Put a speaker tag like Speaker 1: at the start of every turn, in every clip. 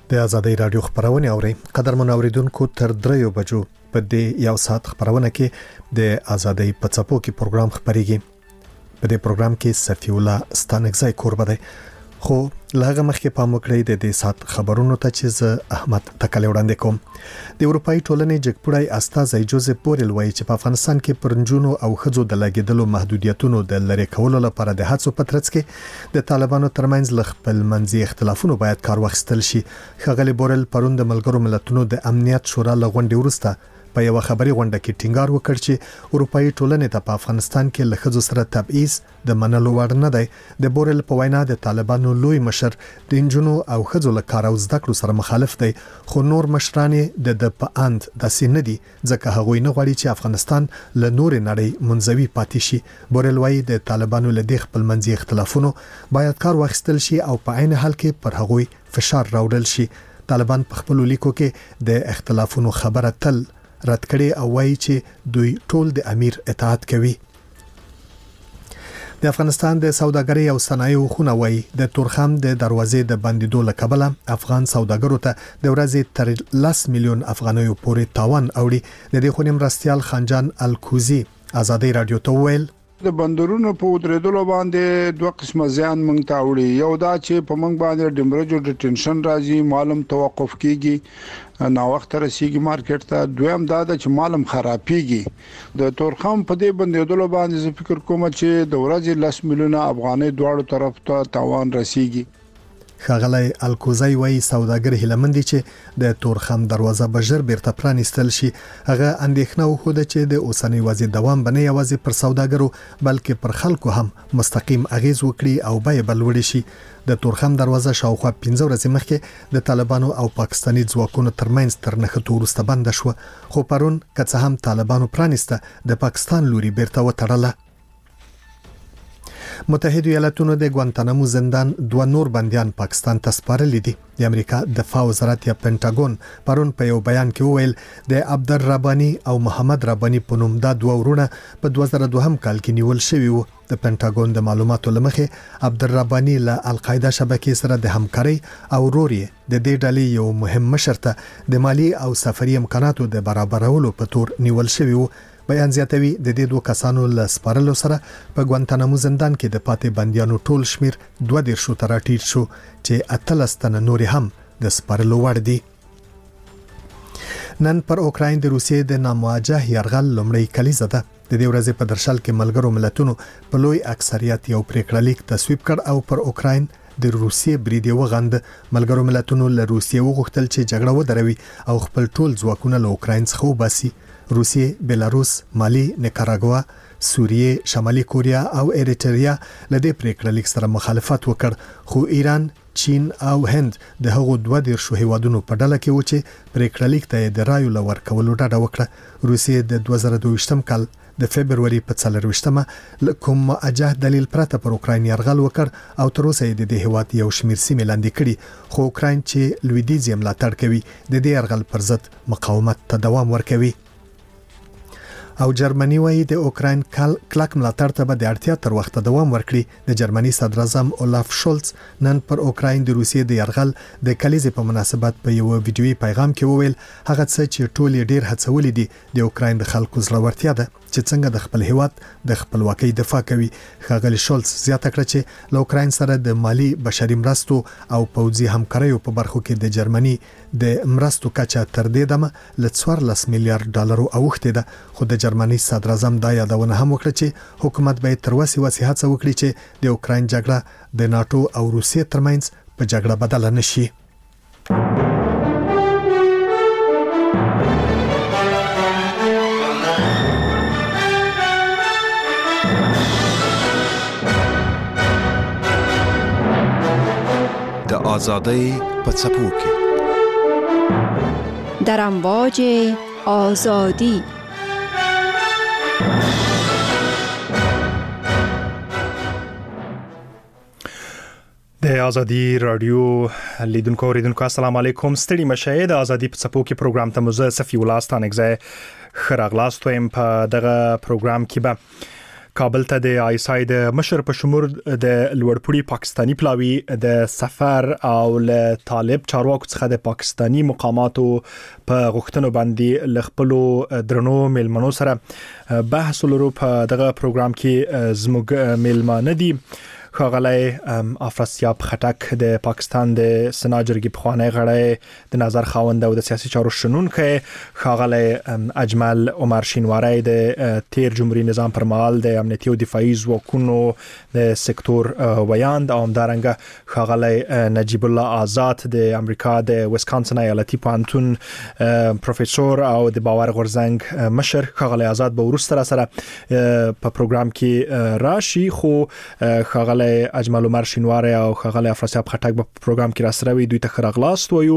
Speaker 1: د آزادۍ رادیو خبرونه اوري قدرمن اوریدونکو تر 3 بجو په دې یو ساعت خبرونه کې د آزادۍ په څپو کې پروګرام خبريږي. په دې پروګرام کې صفی الله ستانګزای کوربه دی خو لاغه مخکې پام وکړئ د دې سات خبرونو ته چې ز احمد تکلی وړاندې کوم. د اروپאי ټولنې جګپړای استاذ جوزف بورل وایي چې په افغانستان کې پرنجونو او خځو د لګیدلو محدودیتونو د لری کولو لپاره د هڅو په ترڅ کې د طالبانو ترمنځ خپل منځي اختلافونو باید کار واخیستل شي. ښاغلي بورل پرون د ملګرو ملتونو د امنیت شورا لغونډې ورسته په یو خبري غونډه کې ټینګار وکړ چې اروپאי ټولنې ته په افغانستان کې لخذ سره تبعیض د منلو وړ نه دی. د بورل په وینا د طالبانو لوی مشر د انجونو او خځو له کار او زده کړو سره مخالف دی خو نور مشران د په اند د سینې دي ځکه هغه نه غواړي چې افغانستان له نور نړۍ منځوي پاتې شي. بورل وایي د طالبانو له دې خپل منځي اختلافونو باید کار واخیستل شي او په عین حال کې پر هغوی فشار راوړل شي. طالبان په خپل لیکو کې د اختلافونو خبره تل رد کړي او وایي چې دوی ټول د امیر اطاعت کوي. د افغانستان د سوداګرۍ او صنایعو خونه وایي د تورخم د دروازې د بندیدو له کبله افغان سوداګرو ته د ورځې تر 10 میلیون افغانیو پورې تاوان اوړي. د دې خونې مرستيال خانجان الکوزي آزادۍ رادیو ته ویل
Speaker 2: د بندرونو په ودرېدلو باندې دوه قسمه زیان مونږ ته وړي. یو دا چې په مونږ باندې ډیمرجو ډیټنشن راځي، مالم توقف کیږي، نا وخت رسیږي مارکیټ ته. دویم دا چې مالم خرابېږي. د تورخم په دې بندېدلو باندې زه فکر کوم چې د ورځې 10 میلیونه افغانۍ دواړو طرف ته تاوان رسیږي.
Speaker 1: ښاغلی الکوزای وایي سوداګر هیلمندي چې د تورخم دروازه بجر بیرته پرانیستل شي. هغه اندېښنه وخوده چې د اوسنۍ وضعیت دوام بنه یوازې پر سوداګرو بلکې پر خلکو هم مستقیم اغیز وکړي او بیه بلوړي شي. د تورخم دروازه شاوخوا 15 ورځې مخکې د طالبانو او پاکستاني ځواکونو ترمنځ تر نښتو وروسته بند شو خو پرون که څه هم طالبانو پرانیسته د پاکستان لوري بیرته وتړله. متحده ایالاتونو د ګوانتانامو زندان دوه نور بنديان پاکستان ته سپارلي دي. د امریکا دفاع وزارت یا پینټاګون پرون په یو بیان کې وویل د عبدالربانی او محمد ربانی په نوم دا دوه ورونه په 2002 کال کې نیول شوی وو. د پینټاګون د معلوماتو لمخې عبدالربانی له القاعده شبکې سره د همکاري او روري د دې ډلې یو مهم مشر ته د مالی او سفري امکاناتو د برابرولو په تور نیول شوی وو. بیان زیاتوي د دې دوه کسانو له سپارلو سره په ګوانتانامو زندان کې د پاتې بنديانو ټول شمیر 2 ته راټیټ شو چې 18 تنه نور هم د سپارلو وړ دي. نن پر اوکراین د روسیې د نامواجه یرغل لومړی کلیزه ده. د دې ورځې په درشل کې ملګرو ملتونو په لوی اکثریت یو پریکړه لیک تصویب کړ او پر اوکراین د روسیې بریدي وغند. ملګرو ملتونو له روسیې وغوښتل چې جګړه ودروي او خپل ټول ځواکونه له اوکراین څخه وباسي. روسیې، بیلاروس، مالی، نیکاراګوا، سوریه، شمالي کوریا او ایریټریا له دې پریکړه لیک سره مخالفت وکړ خو ایران، چین او هند د هغو 12 هیوادونو په ډله کې و چې پریکړه لیک ته د رایو لور کولو ډاډه وکړه. روسیې د 2022 کال د فبرवरी په 24مه کوم اجه دلیل پرته پر اوکراین یرغل وکړ او تر اوسه د دې هیواد یو شمیر سیمې لاندې کړي خو اوکراین چې لویدیځ یې ملاتړ کوي د دې یرغل پر ضد مقاومت ته دوام ورکوي. او جرمني وایي د اوکراین کلک ملاتړ ته به د اړتیا تر وخته دوام ورکړي. د جرمني صدر اعظم اولاف شولز نن پر اوکراین د روسیې د یرغل د کلیزې په مناسبت په یو ویډیويي پیغام کې وویل هغه څه چې ټول ډیر هڅولې دي د اوکراین د خلکو زړورتیا ده چې څنګه د خپل هیواد د خپلواکۍ دفاع کوي. ښاغلي شولز زیاته کړه چې له اوکراین سره د مالی بشري مرستو او پوځي همکاریو په برخو کې د جرمني د مرستو کچه تر دې دمه ل 14 میلیارډ ډالر اوښتې ده خو د جرمني صدر اعظم دا یادونه هم وکړه چې حکومت به تر وسې هڅه وکړي چې د اوکراین جګړه د ناتو او روسیې ترمنځ په جګړه بدله نشي.
Speaker 3: د آزادۍ په څپو کې
Speaker 4: در امواج آزادی
Speaker 5: د آزادی رادیو لیدونکو اوریدونکو السلام علیکم. ستړي مشه د آزادی په څپو کې پروګرام ته مزه صفی الله ستانګزه خراغلاست ويم په دغه پروګرام کې به کابل ته د آیسای د مشر په شمول د لوړپوړي پاکستانی پلاوی د سفر او له طالب چارواکو څخه د پاکستانی مقاماتو په غوښتنو باندې لخپلو درنو ملمنو سره بحث لرو. په دغه پروګرام کې زموږ ملمانه دي ښاغلی افراسیاب خټک د پاکستان د سنا جرګې پخوانی غړی د نظر خاوند او د سیاسي چارو شنونکی، ښاغلی اجمل عمر شینواری د تیر جمهوریت نظام پر مهال د امنیتي او دفاعي ځواکونو د سکتور ویاند، او همدارنګه ښاغلی نجیب الله آزاد د امریکا د ویسکانسن ایالتي پوهنتون پروفیسور او د باور غورځنګ مشر. ښاغلی آزاد به وروسته راسره په پروګرام کې راشي، خو ښاغلی اجمل عمر شینواری او ښاغلی افراسیاب خټک په پروګرام کې راسره وي. دوی ته ښه راغلاست وایو.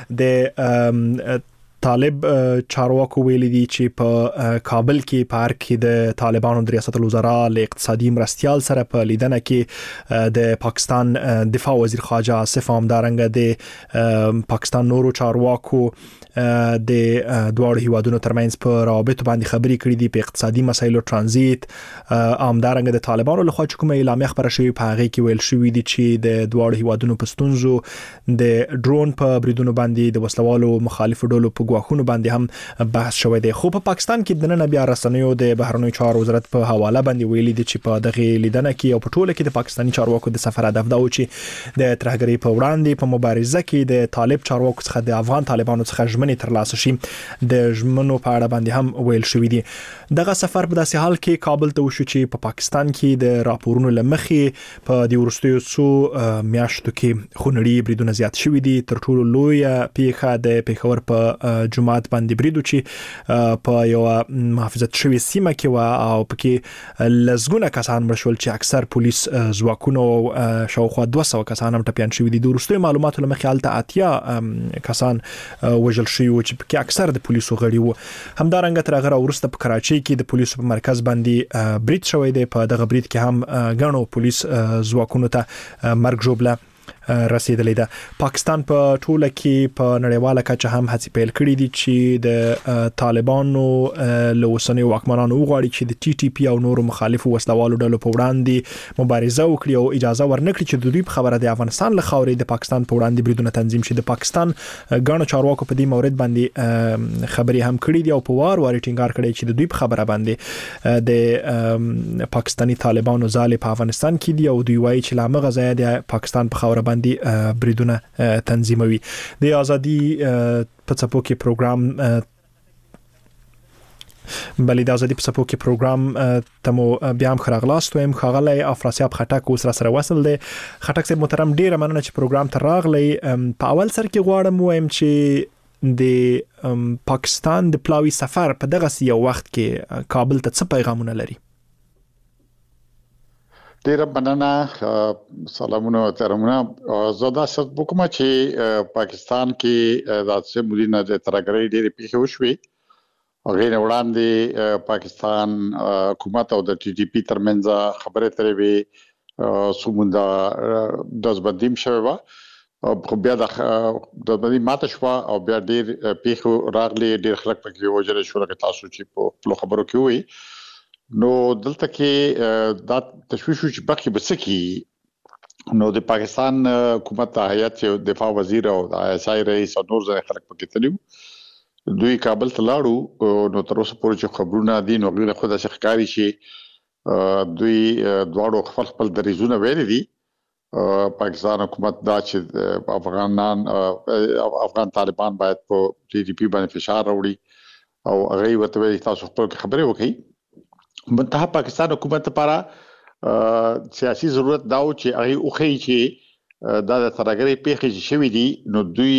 Speaker 5: د طالب چارواکو ویلي دي چې په کابل کې په هر کې د طالبانو د ریاست الوزرا له اقتصادي مرستیال سره په لیدنه کې د پاکستان دفاع وزیر خواجه آصف همدارنګه د پاکستان نورو چارواکو د دواړو هیوادونو ترمنځ په روابطو باندې خبرې کړې دي، په اقتصادي مسایلو، ترانزیت، همدارنګه د طالبانو لخوا چې کومه اعلامیه خبره شوې په هغه کې ویل شوې دي چې د دواړو هیوادونو په ستونزو د ډرون په بریدونو باندې د وسلوالو مخالفو ډلو په ګواښونو باندې هم بحث شوی دی. خو په پاکستان کې د نن بیا رسنیو د بهرنیو چارو وزارت په حواله باندې ویلي دي چې په دغه لیدنه کې او په ټوله کې د پاکستاني چارواکو د سفر هدف دا و چې د ترهګرۍ په وړاندې په مبارزه کې د طالب چارواکو څخه د افغان طالبانو څخه ژمنې ترلاسه شي. د ژمنو په اړه باندې هم ویل شوی دي. دغه سفر په داسې حال کې کابل ته وشو چې په پاکستان کې د راپورونو لمخې په د وروستیو څو میاشتو کې خونړي بریدونه زیات شوي دي. تر ټولو لویه پیښه د پیښور په جمعات باندې بریدو چې په یو محافظت شوی سیمه کې و او پکې لزګونه کسان مړ شول چې اکثر پولیس ځواکونو شاوخوا 200 کسان هم ټپیان شوي دي. د وروستیو معلوماتو لمخې هلته 80 کسان وژل شوي و چې پکې اکثر د پولیسو غړي وو. همدارنګه تر هغه وروسته په کراچۍ کې د پولیسو په مرکز باندې برید شوی دی. په دغه برید کې هم غنو پولیس ځواکونو ته مرګ ژوبله رسیدلې ده. پاکستان په ټوله کې په نړیواله کچه هم هڅې پیل کړې دي چې د طالبانو له اوسنیو واکمنانو وغواړي چې د ټي ټي پی او نورو مخالفو وسلوالو ډلو په وړاندې مبارزه وکړي او اجازه ورنکړي چې د دوی په خبره د افغانستان له خاورې د پاکستان په وړاندې بریدونه تنظیم شي. د پاکستان ګڼو چارواکو په دې مورد باندې خبرې هم کړې دي او په وار ټینګار کړی چې د دوی په خبره باندې د پاکستاني طالبانو ځالې په افغانستان کې دي او دوی وایي چې لامغه ځای د پاکستان په خبره باندې بریدونه تنظیموي. د ازادي په څپو کې پروګرام بلې د ازادي په څپو کې پروګرام تمو بیا هم خراغلاست ویم. ښاغلی افراسیاب خټک اوس را سره وصل دی. خټک صاحب محترم، ډیره مننه چې پروګرام ته راغلی. په اول سر کې غواړم وایم چې د پاکستان د پلاوی سفر په دغه یو وخت کې کابل ته څه پیغامونه لري؟
Speaker 6: ډیره مننه. سلامونه او احترامونه. زه دا څه وکم چې پاکستان کې د سیمولینه د ترهګرۍ ډېرې پیښې وشوې. هغې نه وړاندې پاکستان حکومت او د ټي ټي پی ترمنځ خبرې ترې وې، څومره دزبندیم شوې وه، خو بیا د دزبندي ماته شوه او بیا ډېر پیښې راغلې، ډېر خلک پکې وژل شول لکه تاسو چې په خپلو خبرو کې ووایي. نو دلته کې دا تشویش چې بخي بسکی نو د پاکستان حکومت هیئت دفاع وزیر او د آی اس آی رئیس او نور ځای خلک پکې تلو. دوی کابل ته لاړو. نو تر اوسه پورې چې خبرونه دي نو غوښنه خو د ښکاری شي دوی دواړو خپل دریزونه ویلي دي. پاکستان حکومت دا چې افغان طالبان باید په ټي ټي پی باندې فشار راوړي او هغه وته ویلي تاسو خپل خبرې وکړئ. منتها پاکستان حکومت لپاره سیاسي ضرورت داو چې هغه اوخی چې دا د ترهګرۍ پیښې چې شوې دي نو دوی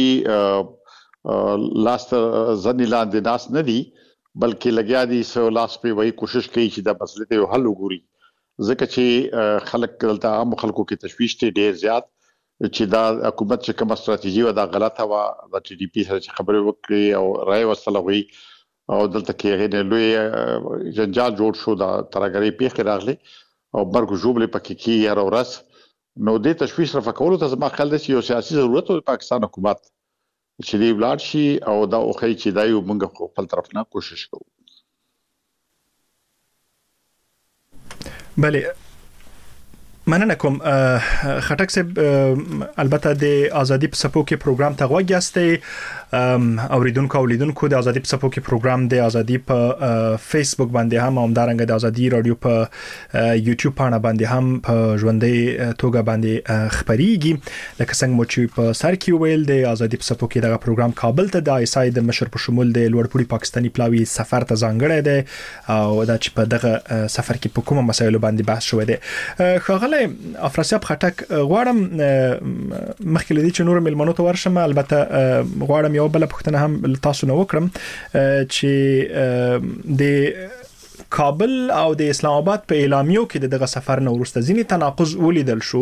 Speaker 6: لاس ځنې لاندې ناس نه دي بلکې لګیا دي سو لاس په وایي کوشش کوي چې دا مسله ته حل وګوري. ځکه چې خلک دلته عام خلکو کې تشویش ته ډیر زیات چې دا حکومت چې کومه ستراتیژي و دا غلطه و، د ټي ډي پی سره خبرې وکړي او رائے وصله وي او دلته کې هغه لوی جنجال جوړ شو، دا ترهګرۍ پیښې راغلي او مرګ ژوبلې پکې کې هر ورځ. نو د تشویش رفع کولو ته زما خیال دی چې یو سیاسي ضرورت د پاکستان حکومت چې دی ولاړ شي او دا اوخی چې دا یو موږ خپل طرف نه کوشش کوو.
Speaker 5: بله مننه کوم خټک صاحب البته د ازادي په سپو کې پروګرام ته غوښیاسته اوریدونکو اولیدونکو د ازادي په سپو کې پروګرام د ازادي په فیسبوک باندې هم همدارنګه د ازادي رادیو په یوټیوب باندې هم په ژوندۍ توګه باندې خبريږي لکه څنګه مو چې په سر کې ویل د ازادي په سپو کې دغه پروګرام کابل ته د ایسای د مشر په شمول د لوړپوړي پاکستاني پلاوی سفر ته ځانګړی دی او دا چې په دغه سفر کې په کومه مسایلو باندې بحث شوی دی خغل افراسیاب خټک غواړم مخکې لدی چې نور ملمنو ته ورشم البته غواړم یو بل پوښتنه هم تاسو نه وکړم چې د کابل او د اسلام آباد په اعلامیو کې دغه سفر نه ورسته ځینې تناقض ولیدل شو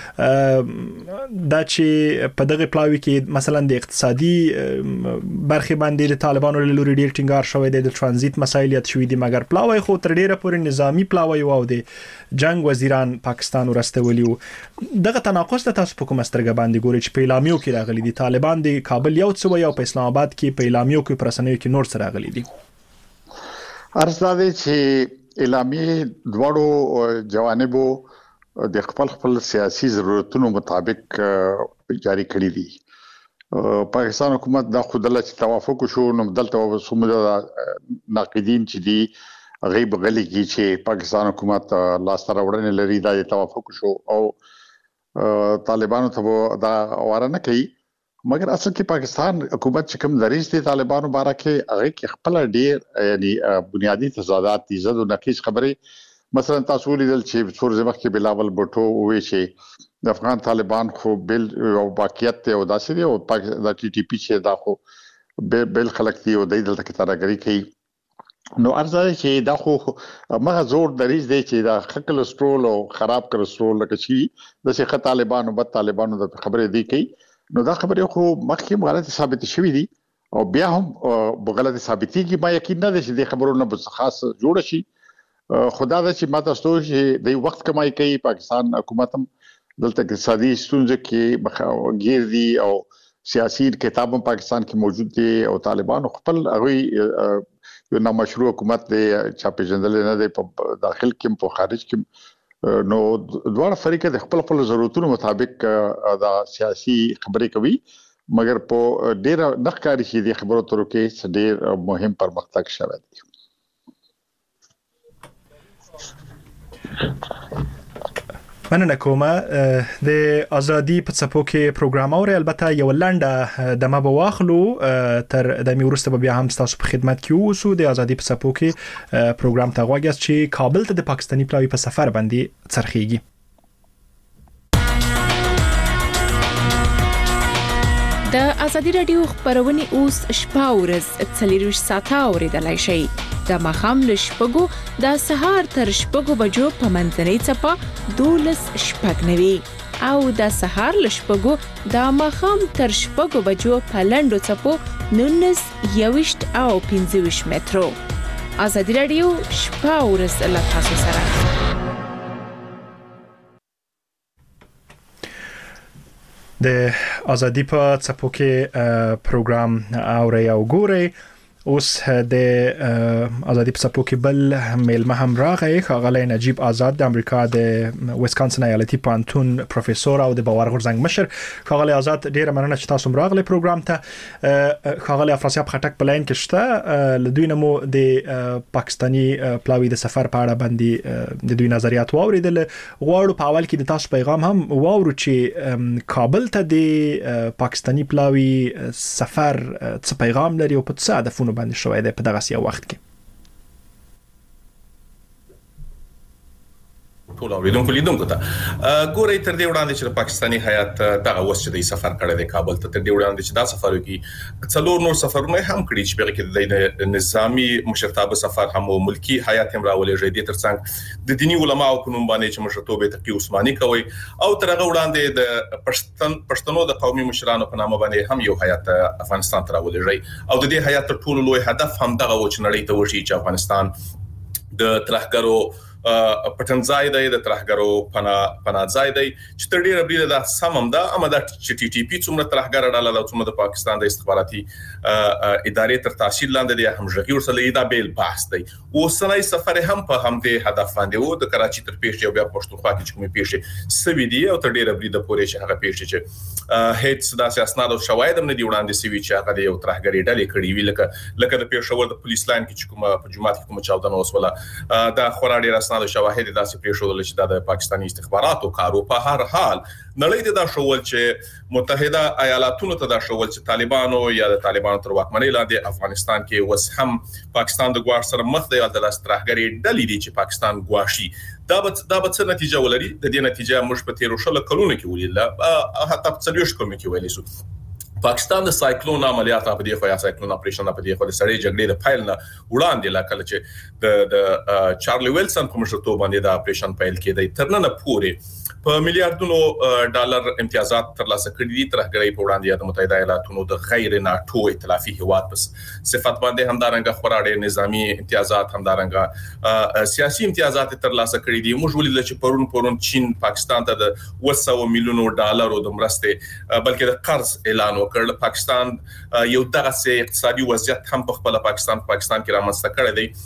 Speaker 5: دا چې په دغه پلاوی کې مثلا د اقتصادي برخه باندې د طالبانو له لوري ډیر ټینګار شوی دی د ترانزیت مسایل یاد شوی دي مګر پلاوی خو تر ډیره پورې نظامی پلاوی او د جنگ وزیران پاکستان ورستولیو دغه تناقض ته تاسو په کومه سترګه باندې ګورئ چې په اعلامیو کې راغلي دي طالبان د کابل یو څه وي او په اسلام آباد کې په اعلامیو کې پرسنوي کې نور سره راغلي دي
Speaker 6: ارزاده چې اعلامیه دواړو جوانبو د خپل سیاسي ضرورتونو مطابق جاری کړی دي پاکستان حکومت دا خودله چې توافق شو نو دلته سمجه ناقدین چې دي غیب غلي کی چې پاکستان حکومت لاس راوړنه لري دا توافق شو او طالبانو ته دا واره نه کوي مګر اصل کې پاکستان حکومت چې کوم دریځ دي طالبانو بارکه هغه کې خپل ډیر یعنی بنیادی تضادات دي زده نقیص خبره مثلا تاسو لیدل چې څور زمخ کې بلاول بوټو وې چې د افغان طالبان خو بل او باقیت او داسې دي او د ټي ټي پی چې دا خو بل خلک دي او د دلته کې ترګری کوي نو ارزه چې دا خو مغه زور دریځ دی چې دا خکل سټرول او خراب کړسترول لکه چې د څه طالبانو بد طالبانو د خبره دی کوي نو دا خبره خو مخکې غلط ثابت شوې دي او بیا هم غلط ثابتي کې ما یقین نه ده چې د خبرونو بس خاص جوړ شي خدا دا چې ماته ستو چې د وخت کمای کوي پاکستان حکومت هم دلته اقتصادي ستونزې کې غیر دي او سیاسي کتابم پاکستان کې موجود دي او طالبان خپل هغه یو نامشروع حکومت دی چې په جندل نه دی په داخل کې په خارج کې نو دوه فریقه د خپل ضرورتونو مطابق دا سیاسي خبرې کوي مګر په ډیر نخکاری شي د خبرو ترو کې ډیر مهم پرمختګ شوی دی
Speaker 5: مننه کومه د ازادي په څپو کې پروګرام اوري البته یو لنډه د ما بواخلو تر د میورسته بیا هم تاسو په خدمت کې اوسو د ازادي په څپو کې پروګرام ته غواګس چې کابل ته د پاکستاني پلاوی په سفر باندې څرخيږي
Speaker 4: د ازادي رادیو خبرونه اوس شپه ورځ 24 ساعته اوریدلای شئ د مخام لشپګو د سهار تر شپګو بجو په منځنۍ چپه 12 شپګنوي او د سهار لشپګو د مخام تر شپګو بجو په لندو چپو 19 یوشت او 15 مترو ازادي رادیو شپه ورځ له تاسو سره
Speaker 5: د ازادي په څپو کې پروګرام اوري او ګوري اوس د ازادي په څپو کې بل میلمه هم راغی خغلی نجیب آزاد د امریکا د ویسکانسن ایالتي پانتون پروفیسور او د باور غورځنګ مشر خغلی آزاد ډیره مننه چې تاسو راغلی پروګرام ته خغلی افراسیاب خټک په لاین کې شته لدوی نمو د پاکستاني پلاوی د سفر په اړه باندې د دوی نظریات واوریدل غواړو په اول کې د تاسو پیغام هم واورو چې کابل ته د پاکستاني پلاوی سفر څه پیغام لري او په څه هدفونه باندې شوی دی په دغه سیاسي وخت کې
Speaker 7: ټول اوریدونکو لیدونکو ته ګورې تر دې وړاندې چې پاکستاني هیات دغه وس چې د سفر کړی دی کابل ته تر دې وړاندې چې دا سفر وکړي څلور نور سفرونه هم کړی چې په کې د نظامی مشرتابه سفر هم ملکی هیات هم راولې دي ترڅنګ د دینی علماو په نوم باندې چې مشرتوبه تقی عثماني کوي او تر هغه وړاندې د پښتنو د قومي مشرانو په نامه باندې هم یو هیات افغانستان ته راولې او د دې هیات ټول لوی هدف هم دغه و چې نړۍ ته وشي چې افغانستان د ترهګرو پټنځای دی د ترهګرو پناځای دی چې تر ډیره بریده دا سمم ده اما د چې ټي ټي پی څومره ترهګر ډاله له څومره د پاکستان د استخباراتي ادارې تر تاثیر لاندې دی هم ژغي ورسره دا بیل بحث دی اوسنۍ سفر هم په همدې هدف باندې وو د کراچي تر پیښې او بیا پښتونخوا کې کومې پیښې سوي دي او تر ډیره بریده پورې چې هغه پیښې چې هیڅ داسې اسناد او شواهد هم نه دي وړاندې سوي چې هغه یو ترهګری ډلې کړې وي لکه د پېښور د پولیس لاین کې چې کومه په جمعات کې کومه چاودنه وسوله دا خورا ډیر اسناد او شواهد داسې پېښول چې د پاکستاني استخباراتو کارو په هر حال نړۍ ته دا شول چې متحده ایالاتونو ته دا شول چې طالبانو یا د طالبانو تر واکمنۍ لاندې افغانستان کې وس هم پاکستان د ګواښ سره مخ دی او د استراحګری ډلې دي چې پاکستان ګواښي دا به څه نتیجه ولري د دې نتیجه موږ په 13 کلونو کې ولیدل حتی په 40 کلونو کې ویل شو پاکستان د سایکلون عملیات په دې خو یا سایکلون اپریشن په دې خو د سړې جګړې د فایل نه وړاندې لا کله چې د چارلی ویلسن په مشرتوب باندې د اپریشن فایل کې د ترننه پورې په میلیارډونو ډالر امتیازات ترلاسه کړي دي ترهګرۍ په وړاندې د متحده ایالاتونو د غیر ناتو ائتلافي هیواد په صفت باندې همدارنګه خورا ډېر نظامی امتیازات همدارنګه سیاسي امتیازات ترلاسه کړي دي موږ ولیدل چې پرون چین پاکستان ته د 200 میلیونو ډالرو د مرستې بلکې د قرض اعلان وکړ پاکستان یو دغه اقتصادي وضعیت هم په خپل پاکستان کې رامنځته کړی دی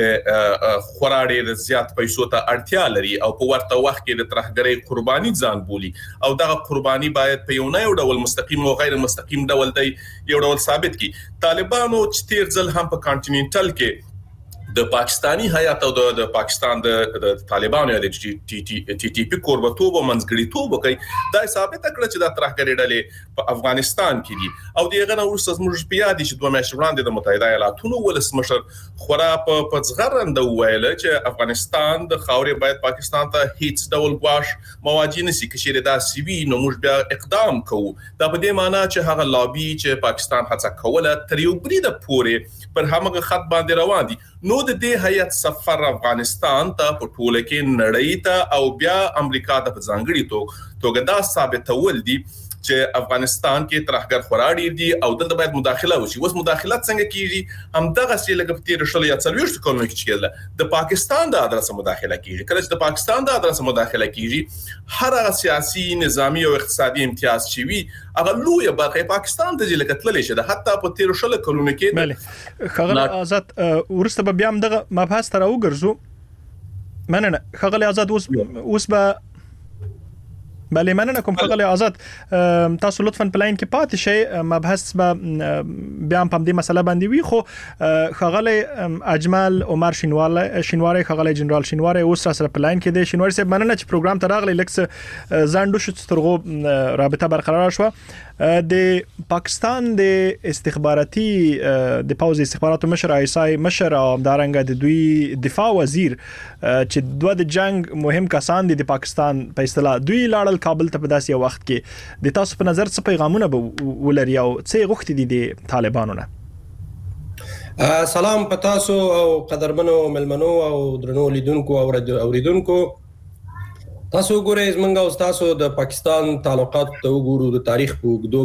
Speaker 7: چې خورا ډېر زیات پیسو ته اړتیا لري او په ورته وخت کې د ترهګرۍ قرباني ځان بولي او دغه قرباني باید په یو نه یو ډول مستقیم او غیر مستقیم ډول دی یو ډول ثابت کی طالبانو چې تیر ځل هم په کانټیننټل کې د پاکستانی حیات او د پاکستان د طالبانو یا د ټي ټي پی قربتوب او منځګړیتوب کوي دا ثابت کړ چې د ترهګری ډلې په افغانستان کې دي او دغه نو ورسره موږ په یاد شي دوه میاشتې وړاندې د متحده ایالاتونو ولسمشر خورا په ځغرند ویل چې افغانستان د خاورې باید پاکستان ته هیڅ ډول ګواښ مواجه نشي کشيره دا سی وی نو موږ بیا اقدام کوو دا په دې معنی چې هغه لابي چې پاکستان هڅه کوله تر یو بریده پورې پر هغه خط باندې روان دي نو د دې هیئت سفر افغانستان ته په ټوله کې نړۍ ته او بیا امریکا ته په ځانګړي توګه دا ثابتول دي چې افغانستان کې ترهګر خورا ډیر دي او دلته باید مداخله وشي اوس مداخلت څنګه کیږي هم دغه څه لکه په 13 یا 40 کلونو کې کېدل د پاکستان د ادرسه مداخله کیږي کله چې د پاکستان د ادرسه مداخله کیږي هر هغه سیاسي نظامی او اقتصادي امتیاز چې وي هغه لوی برخه پاکستان د ځل کتلې شه د حتی په 13 کلونو کې
Speaker 5: بله خغل آزاد ورسته بیا هم دغه مبحث تر وګرځو مننه خغل آزاد اوس به بله مننه کوم خغل آزاد تاسو لطفا پلاین کې پاتې شئ مبحث به بیا هم په دې مسله باندې وي خو خغل اجمل عمر شینواری خغل جنرال شینواری اوس سره پلاین کې دی شینواری صاحب مننه چې پروګرام ته راغلی لکه زاندو شت ترغو رابطه برقرار شو د پاکستان د استخباراتي د پاوز استخباراتو مشر ایسای مشر او دارنګ د دوی دفاع وزیر چې دوه د جنگ مهم کسان دي د پاکستان په اصطلاح دوی لاړل کابل ته په داسې وخت کې د تاسو په نظر څه پیغامونه ولري او څه غوښتي دي د طالبانو نه
Speaker 8: سلام پتاسو او قدرمنو ملمنو او درنو لیدونکو او اوریدونکو تاسو ګورئ زمونږ او تاسو د پاکستان تعلقات ته وګورو د تاریخ په وګدو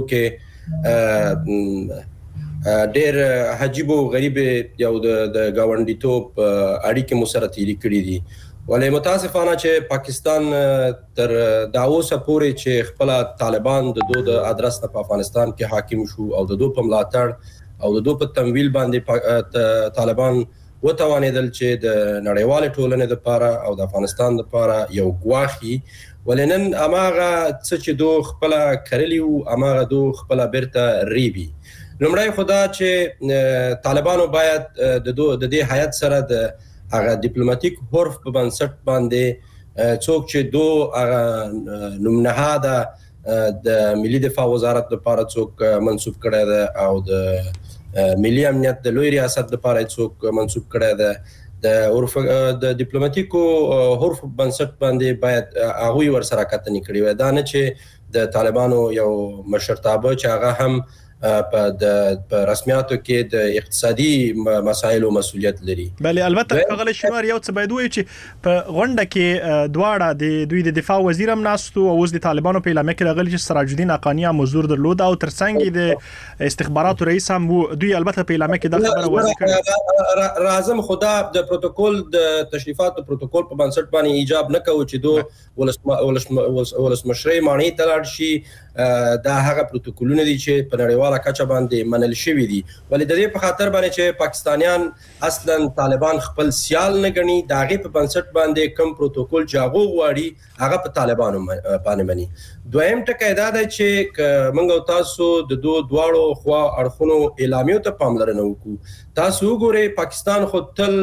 Speaker 8: کې ډېر عجیب او غریب یو د گاونډیتوب اړیکې مو سره تیری کړې دي ولې متاسفانه چې پاکستان تر دا اوسه پورې چې خپل طالبان د دوه د ادرس په افغانستان کې حاکم شو او د دوه په ملاتړ او د دوه په تمویل باندې طالبان وتوانیدل چې د نړیوال ټولنې لپاره او د افغانستان لپاره یو ګواخي ولنن اماغه څه چې دوه خپل کړلی او اماغه دوه خپل بیرته ریبي لمړی خدا چې طالبانو باید د دې حیات سره د هغه ډیپلوماټیک حرف په بنسټ باندې څوک چې دوه نومنهاده د ملي دفاع وزارت لپاره څوک منسوب کړی دی او د ملي امنیت د لوی ریاست لپاره څوک منسوب کړی دی د ډیپلوماټیکو حرف بنسټ باندې باید هغه ور سره کتنې کړي وي دا نه چې د طالبانو یو مشرتابه چې هغه هم په رسمیاتو کې د اقتصادي مسایلو مسؤلیت لري.
Speaker 5: بله البته خغل شنوار یو څه باید وایي چې په غونډه کې دواړه د دوی د دفاع وزیر هم ناستو او اوس د طالبانو په اعلامیه کې راغلي چې سراج الدین حقانی هم حضور درلود او ترڅنګ د استخباراتو رئیس هم دوی البته په اعلامیه کې د خبره واضح کړه.
Speaker 8: راځم خدا د پروتوکول د تشریفاتو پروتوکول په بنسټ باندې ایجاب نه کوي چې دو ولسمشري معنی تلاړ شي. دا هغه پروتوکولونه دي چې په نړیواله کچه باندې منل شوی دي ولې د دې په خاطر باندې چې پاکستانیان اصلا طالبان خپل سیال نه غني دا غي په بنسټ باندې کم پروتوکول جاغو غواړي هغه په طالبانو باندې مني. دویم ټکی دا ده چې موږ تاسو د دواړو خوا اړخونو اعلامیو ته پاملرنه وکړو. تاسو وګورئ پاکستان خو تل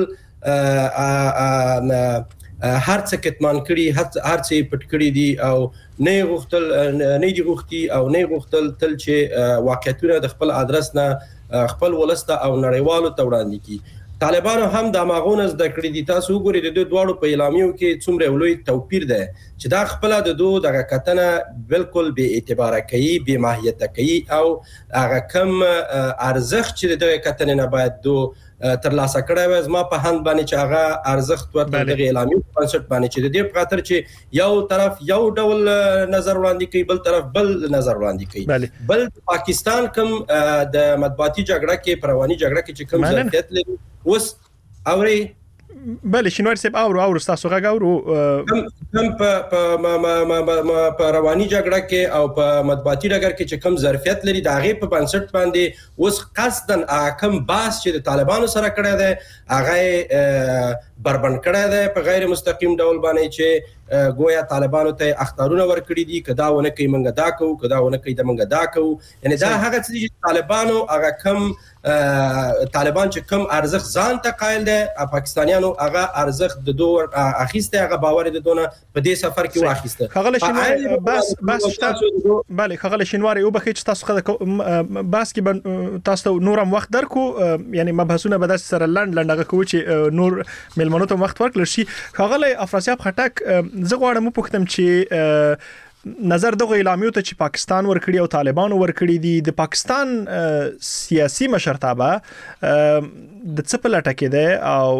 Speaker 8: هر څه کتمان کړي هر څه پټ کړي دي او نه غوښتل نه دي غوښتي او نه غوښتل تل چې واقعیتونه د خپل ادرس نه خپل ولسته او نړیوالو ته وړاندې کړي. طالبانو هم د ماغون زده کړی دي. تاسو وګورئ د دواړو په اعلامیو کې څومره لوی توپیر ده چې دا خپل د دغه کتنه بالکل بے اعتبار کوي بے ماهیت کوي او هغه کم ارزښت چې دغه کتنه نه باید تر لاسه کړی وي زما په هند باندې چې هغه ارزښت ورته دغه اعلامیو په بنسټ باندې چې د دې په خاطر چې یو طرف یو ډول نظر وړاندې کوي بل طرف بل نظر وړاندې کوي. بل پاکستان کوم د مطبوعاتي جګړه کې پرواني جګړه کې چې کوم ظرفیت لري اوس اوري
Speaker 5: بله شنوار صاحب او تاسو غاورو
Speaker 8: کم په رواني جګړه کې او په مطبوعاتي ډګر کې چې کم ظرفیت لري دا غي په بنسټ باندې اوس قصدن کم باس چې د طالبانو سره کړی دی هغه بربند کړی دی په غیر مستقیم ډول باندې چې گویا طالبانو ته اختارونه ورکړي دي کدا ونه کوي منګه دا کوو کدا ونه کوي د منګه دا کوو یعنی دا هغه چې طالبانو هغه کم طالبان چې کم ارزښت ځان ته قائل دي پاکستانیانو هغه ارزښت د دوه اخیسته هغه باور د دونه په دې سفر کې واخیسته.
Speaker 5: خغل شنوار بس بله خغل شنوار یو بخې چې تاسو بس کې تاسو نورم وخت درکو یعنی مبحثونه به د سره لنډه کوي چې نور ملمنو ته وخت ورکړل شي. خغل افراسیاب خټک زه غواړم پوښتم چې نظر دغه اعلامیو ته چې پاکستان ورکړي او طالبان ورکړي دي د پاکستان سیاسي مشرتابه د څه په لټه کې ده او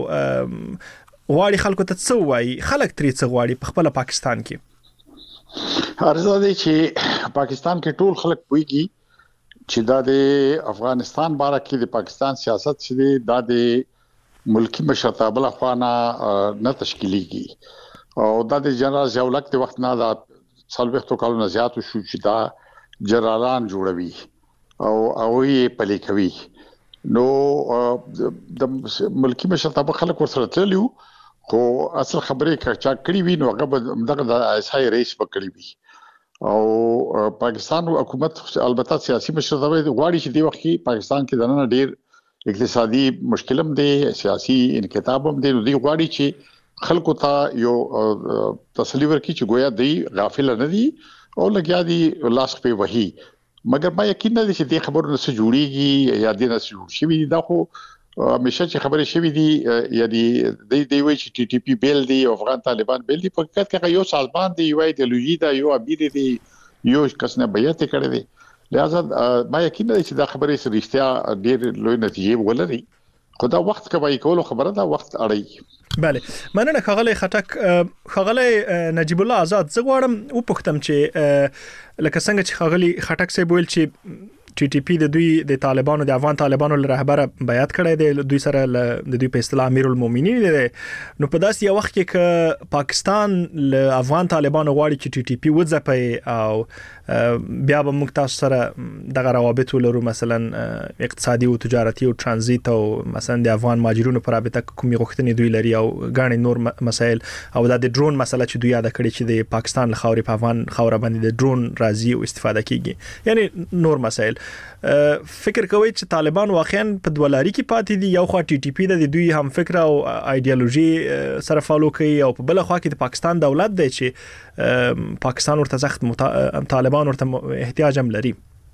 Speaker 5: غواړي خلکو ته څه وایي خلک ترې څه غواړي په خپل پاکستان کې.
Speaker 6: ارزه دي چې پاکستان کې ټول خلک پويږي چې دا د افغانستان باره کې د پاکستان سیاست چې دا د ملکی مشرتابه له خوا نه تشکیلېږي او دا د جنرال ضیاءالحق د وخت نه دا څلوېښتو کلونو زیات شو چې دا جنرالان جوړوي او یې پلي کوي. نو د ملکی مشرتابه خلک ورسره تللیو خو اصل خبرې چا کړی وي نو هغه دغه د ایسای رئیس پکړی وي او پاکستان حکومت البته سیاسي مشرتابه غواړي چې د وخت کې پاکستان کې دنه ډیر اقتصادي مشکلم دي سیاسي انقطاع هم دي نو دی غواړي چې خلکو ته یو تسلی ورکړي چې گویا دی غافل نه دي او لګیا دي لاس په وਹੀ مګر ما یقین نه دي چې دې خبرونه څه جوړيږي یا دې نه څه جوړ شي دا خو همیشه چې خبرې شوي دي یعنی دی وی چې ټي ټي پی بیل دی او افغان طالبان بیل دی په حقیقت کې یو سازمان دی یو ایدئولوژي دا یو ابیر دی یو کس نه بیعت کړی دی لہذا ما یقین نه چې دا خبرې سريشتیا ډېر لوی نتیجې ولري خدا وخت کوي کولو خبره دا وخت اړي.
Speaker 5: بله مننه خغلی خټک. خغلی نجیب الله آزاد زه غواړم وپوښتم چې لکه څنګه چې خغلی خټک صاحب ویل چې ټي ټي پی د دوی د طالبانو د افغان طالبانو رهبر بیعت کړی دی دوی سره د دوی په اصطلاح امیر المؤمنین دی نو په داسې یو وخت کې ک پاکستان له افغان طالبانو غواړي چې ټي ټي پی وځپي او بیا به موږ تاسو سره دغه روابط ولرو مثلا اقتصادي او تجارتي او ترانزیت او مثلا د افغان مهاجرونو پر رابطه کومې غوښتنې دوی لري او غاڼې نور مسایل او د ډرون مسله چې دوی یاد کړی چې د پاکستان له خاورې په افغان خاور باندې د ډرون راځي او استفاده کیږي یعنی نور مسایل. فکر کوي چې طالبان واقعا په دولاري کې پاتې دي یو خوا ټي ټي پی د دوی هم فکر او ایدئولوژي سره فالو کوي او په بل خوا کې د پاکستان دولت دی چې پاکستان ورته سخت طالبان ورته احتیاج هم لري.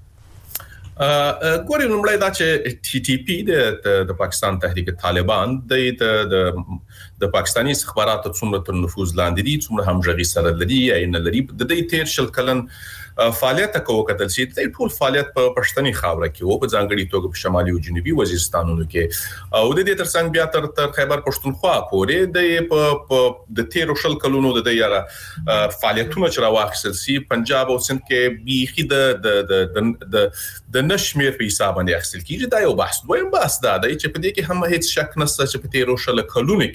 Speaker 7: ګوري لومړی دا چې ټي ټي پی د پاکستان تحریک طالبان د پاکستانی استخباراتو څومره تر نفوذ لاندې دي څومره همغږي سره لري یا نه لري د دې تیر شل کلن فعالیت کوکتل سي ټول فعالیت په پښتني خاوره کې او په ځانګړي توګه په شمالي او جنوبي وزیرستانونو کې او د دې ترڅنګ بیا تر خیبر پښتونخوا پورې د 13 کلونو د یاره فعالیتونو چې راوخیستل سي پنجاب او سند کې بيخي د نشمیر په حساب باندې اخیستل کیږي دا یو بحث دویم بحث دا دی چې په دې کې هم هیڅ شک نشته چې په 13 کلونو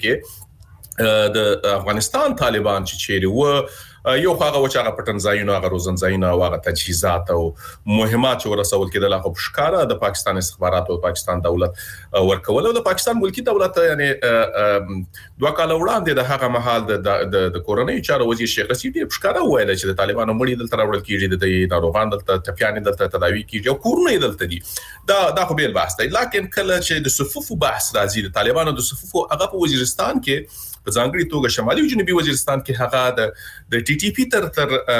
Speaker 7: کې د افغانستان طالبان چې چیرې و یو هغه وچاغه پټنځایونه هغه روزنځایونه او هغه تجهیزات او مهمات چې ورسول کېدل هغه ښکارا د پاکستان استخباراتو او پاکستان دولت ورکول او د پاکستان ملکی دولت یعنی دوه کال وړاندې د هغه محل د کورنۍ چارو وزیر شیخ رشید ښکارا ویل چې د طالبانو مړي دلته راوړل کیږي د ناروغان دلته ټپيان دلته تداوي کیږي او کورنۍ دلته دي دا خو بیل بحث دی لکه کله چې د صفوف بحث راځي د طالبانو د صفوف هغه په وزیرستان کې په ځانګړي توګه شمالي او جنوبي وزیرستان کې هغه د ټي ټي پی تر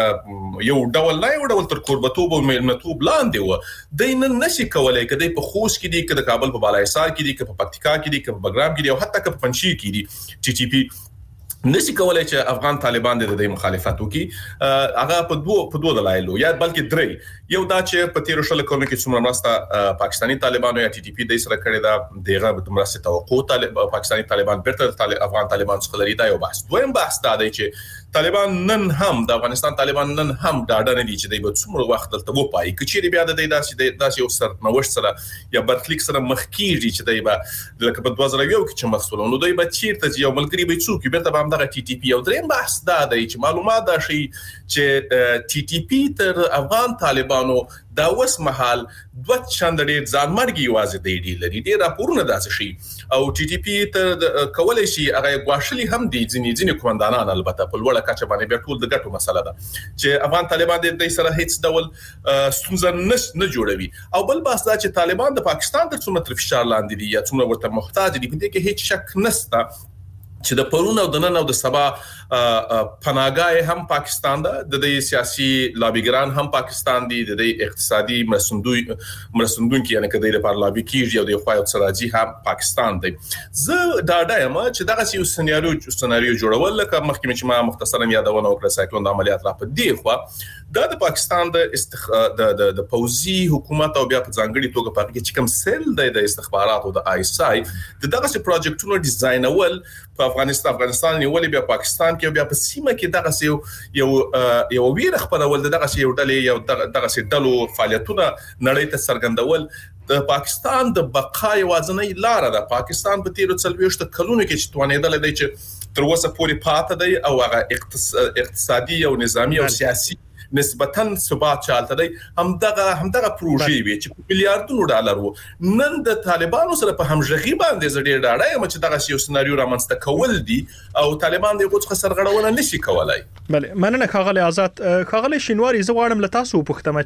Speaker 7: یو ډول نه یو ډول تر قربتوب او ملتوب لاندې و د نن نشي کولای کدی په خوست کې دي کله کابل په بالایسار کې دي کله په پکتیکا کې دي کله په بګرام کې دي او حتی کله په پنجشیر کې دي ټي ټي پی نشي کولای چې افغان طالبان د دې مخالفت وکړي هغه په دوه دلایلو یا بلکې درې یو دا چې په 13 کلونو کې څومره مرسته پاکستانی طالبانو یا ټي ټي پی د سره کړی دا دغه مرسته توقع پاکستانی طالبان بیرته افغان طالبان څخه لري دا یو بحث دویم بحث دا دی چې طالبان نن هم د افغانستان طالبان نن هم ډاډه نه دي چې دوی به څومره وخت دلته وپای کچې بیا د داسې یو سر نوښت سره یا برخلیک سره مخ کیږي چې دوی به لکه په 2001 کې چې مسولونو دوی به چیرته یو ملګری به څوک بیرته به همدغه ټي ټي پی او دریم بحث دا دی چې معلومات دا شي چې ټي ټي پی تر افغان طالبانو دا وس محل دوه چند ډیر ځانمرګي واځي دی لري ډیر راپورونه داسې شي او ټي ټي پی ته کولای شي هغه غواړي هم دي ځینې کومندانان البته په لوړه کچه باندې بیا ټول د ګټو مسله ده چې افغان طالبان د دې سره هیڅ ډول ستونزه نه جوړوي او بل بحث دا چې طالبان د پاکستان تر څومره تر فشار لاندې دي یا څومره ورته محتاج دي په دې کې هیڅ شک نشته چې د پرون او د نن او د سبا پناهګاه هم پاکستان ده د سیاسي لابیګران هم پاکستان دي د اقتصادي مرستندون کې یعنی کدی د پارلابي کیږي او د خوایو سراجي هم پاکستان دی زه دا ډایم چې دغه یو سناریو جوړول لکه مخکې چې ما مختصرا یادونه وکړه سایکلون د عملیات را په دی خو دا د پاکستان د پوزي حکومت او بیا په ځانګړي توګه په کې چې کوم سیل د استخباراتو د آی اس آی دغه پروجیکټونو ډیزاینول په افغانستان نیولې بیا پاکستان کې بیا په سیمه کې دغه یو ویره خپلول دغه یو ډلو فعالیتونه نړۍ ته څرګندول د پاکستان د بقای وازنۍ لار ده پاکستان په 13 کلونو کې چې توانېدل دی چې تر اوسه پورې پاتې دی او هغه اقتصادي او نظامی او سیاسي نسبتاً ثبات چالت دی همدغه پروژې وي چې میلیارډونو ډالر وو نن د طالبانو سره په همغږي باندې زړه ډاډه یم چې دغه یو سناریو رامنځته کول دي او طالبان د غوڅ سرغړونه نشي کولای
Speaker 5: بله مننه خاغلی آزاد خاغلی شینواری زه غواړم له تاسو پوښتنه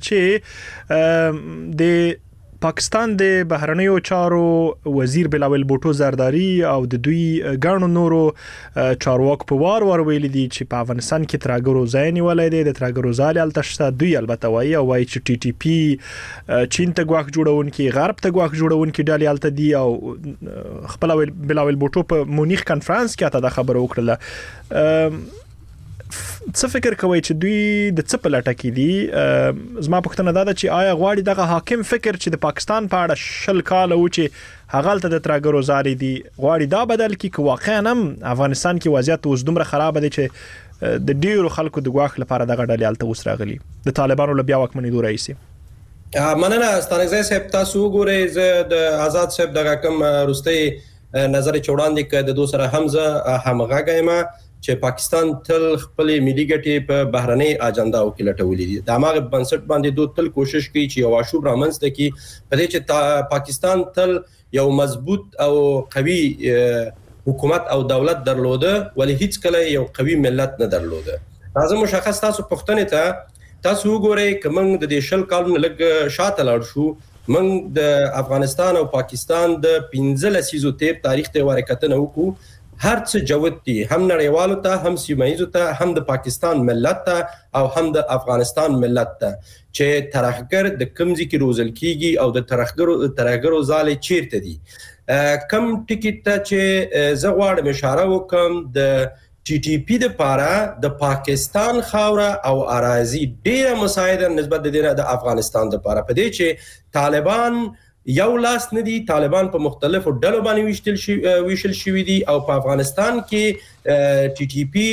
Speaker 5: چې د پاکستان د بهرنیو چارو وزیر بلاول بوټو زرداری او د دوی ګڼو نورو چارواکو په وار ویل دي چې په افغانستان کې ترګرو ځای نیولای دي د ترګرو ځای التشته دوی البته وایي او وایي چې ټي ټي پی چین ته غواخ جوړونکي غرب ته غواخ جوړونکي ډالي الته دي او خپل بلاول بوټو په مونیخ کانفرنس کې اته خبره وکړه څه فکر کوي چې دوی د څه په لټه کې دي زما پوښتنه دا ده چې آیا غواړي دغه حاکم فکر چې د پاکستان په اړه شل کال و چې هغه ته د ترګرو زاري دي غواړي دا بدل کی چې واقعا هم افغانستان کې وضعیت اوس دومره خراب دي چې د ډیرو خلکو د غواخ لپاره دغه ډلې الته اوس راغلي د طالبانو لپاره واکمنۍ دوه رئیس
Speaker 8: مننه ستانګزی صاحب تاسو وګورئ زه د آزاد صاحب دغه کوم روستي نظر چوڑاندې ک د دوسره حمزه همغه چې پاکستان تل خپل ملي ګټې په بهرنۍ اجنډا او کې لټولې دي د هغه بنسټ باندې دوه تل کوشش کوي چې یو آشوب رامنځته کی په دې چې پاکستان تل یو مضبوط او قوي حکومت او دولت درلوده ولې هیڅ کله یو قوي ملت نه درلوده لازم مشخص تاسو پښتنه ته تاسو وګورئ کوم د دې شل کال لګ شاته لاړ شو من د افغانستان او پاکستان د 15 لسیزو تیر تاریخ ته ورکتنه وکړو هر څه جوت دي هم نړیوالو ته هم سیمایي ته هم د پاکستان ملت ته او هم د افغانستان ملت ته چې ترخګر د کمزې کې روزل کیږي او د ترخګرو ځاله چیرته دي کم ټیکټ ته چې زغواړم اشاره وکم د ټي ټي پی د لپاره د پاکستان خاوره او اراضي ډیره مساعده نسبت د افغانستان لپاره په دې چې طالبان یو لاس نه دي. طالبان په مختلفو ډلو باندې ویشل شوی دي او په افغانستان کې ټي ټي پی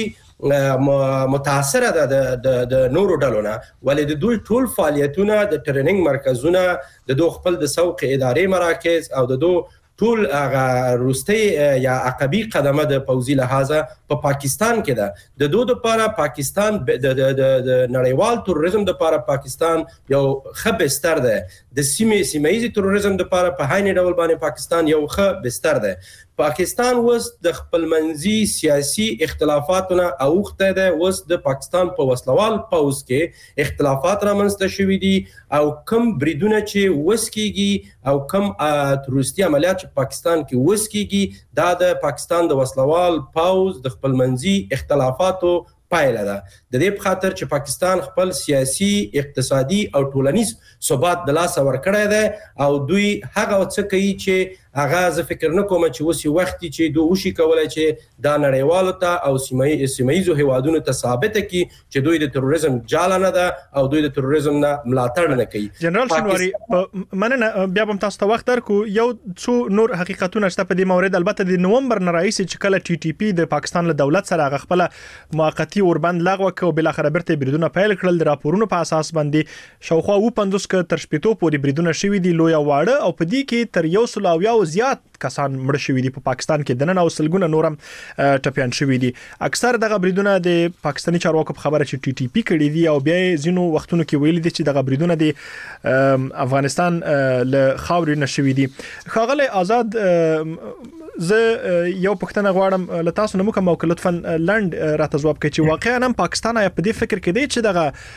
Speaker 8: متاثره ده د نورو ډلو نه، ولې د دوی ټول فعالیتونه د ټریننګ مرکزونه د دوه خپل د سوق ادارې مراکز او د دوه ټول هغه روستي یا عقبي قدمه د پوزي لحاظه په پاکستان کې ده. د دوه لپاره پاکستان د نړیوال تروریزم لپاره پاکستان یو ښه بستر ده. د سیمایي تروریزم لپاره په هاي ډول باندې پاکستان یو ښه بستر ده. پاکستان اوس د خپل منځي سیاسي اختلافاتونه اوخته ده. اوس د پاکستان په وسلوال پوز کې اختلافات رامنځته شوي دي او کم بریدونه چې وسکیږي او کم تروریستي عملیات چې پاکستان کې وسکیږي دا د پاکستان د وسلوال پوز د خپل منځي اختلافاتو پایله ده. د دې په خاطر چې پاکستان خپل سیاسي اقتصادي او ټولنیز ثبات د لاسه ورکړی دی او دوی هغه څه کوي چې هغه زه فکر نه کوم چې اوس یو وخت چې دوی وشي کولای چې دا نړیوالو ته او سیمایي هیوادونو ته ثابت کړي چې دوی د تروریزم جال نه ده او دوی د تروریزم نه ملاتړ نه کوي.
Speaker 5: جنرال شنواری مننه. بیا هم تاسو ته وخت درکو. یو څو نور حقیقتونه شته په دې مورید. البته د نومبر نه راځي چې کله ټي ټي پی د پاکستان له دولت سره غخپله موقتی اوربند لغوه کړ، بل اخر برته بریدونه پیل کړل. د راپورونو په اساس باندې شاوخوا 50 ک تر شپېتو پورې بریدونه شوي دي لوی واړه او په دې کې تر 100 زیات کسان مړ شوي دي. په پاکستان کې د نن او سلګونه نورم ټپيان شوي دي. اکثر دغه بریدونه د پاکستاني چارواکو په خبره چې ټي ټي پی کړي دي او بیا ځینو وختونو کې ویل دي چې دغه بریدونه د افغانستان له خاورې نشوي دي. خاغله آزاد زه یو پښتنه غواړم له تاسو نو کوم او لطفا لند راته جواب کړئ چې واقعا هم پاکستان یا په دې فکر کې دی چې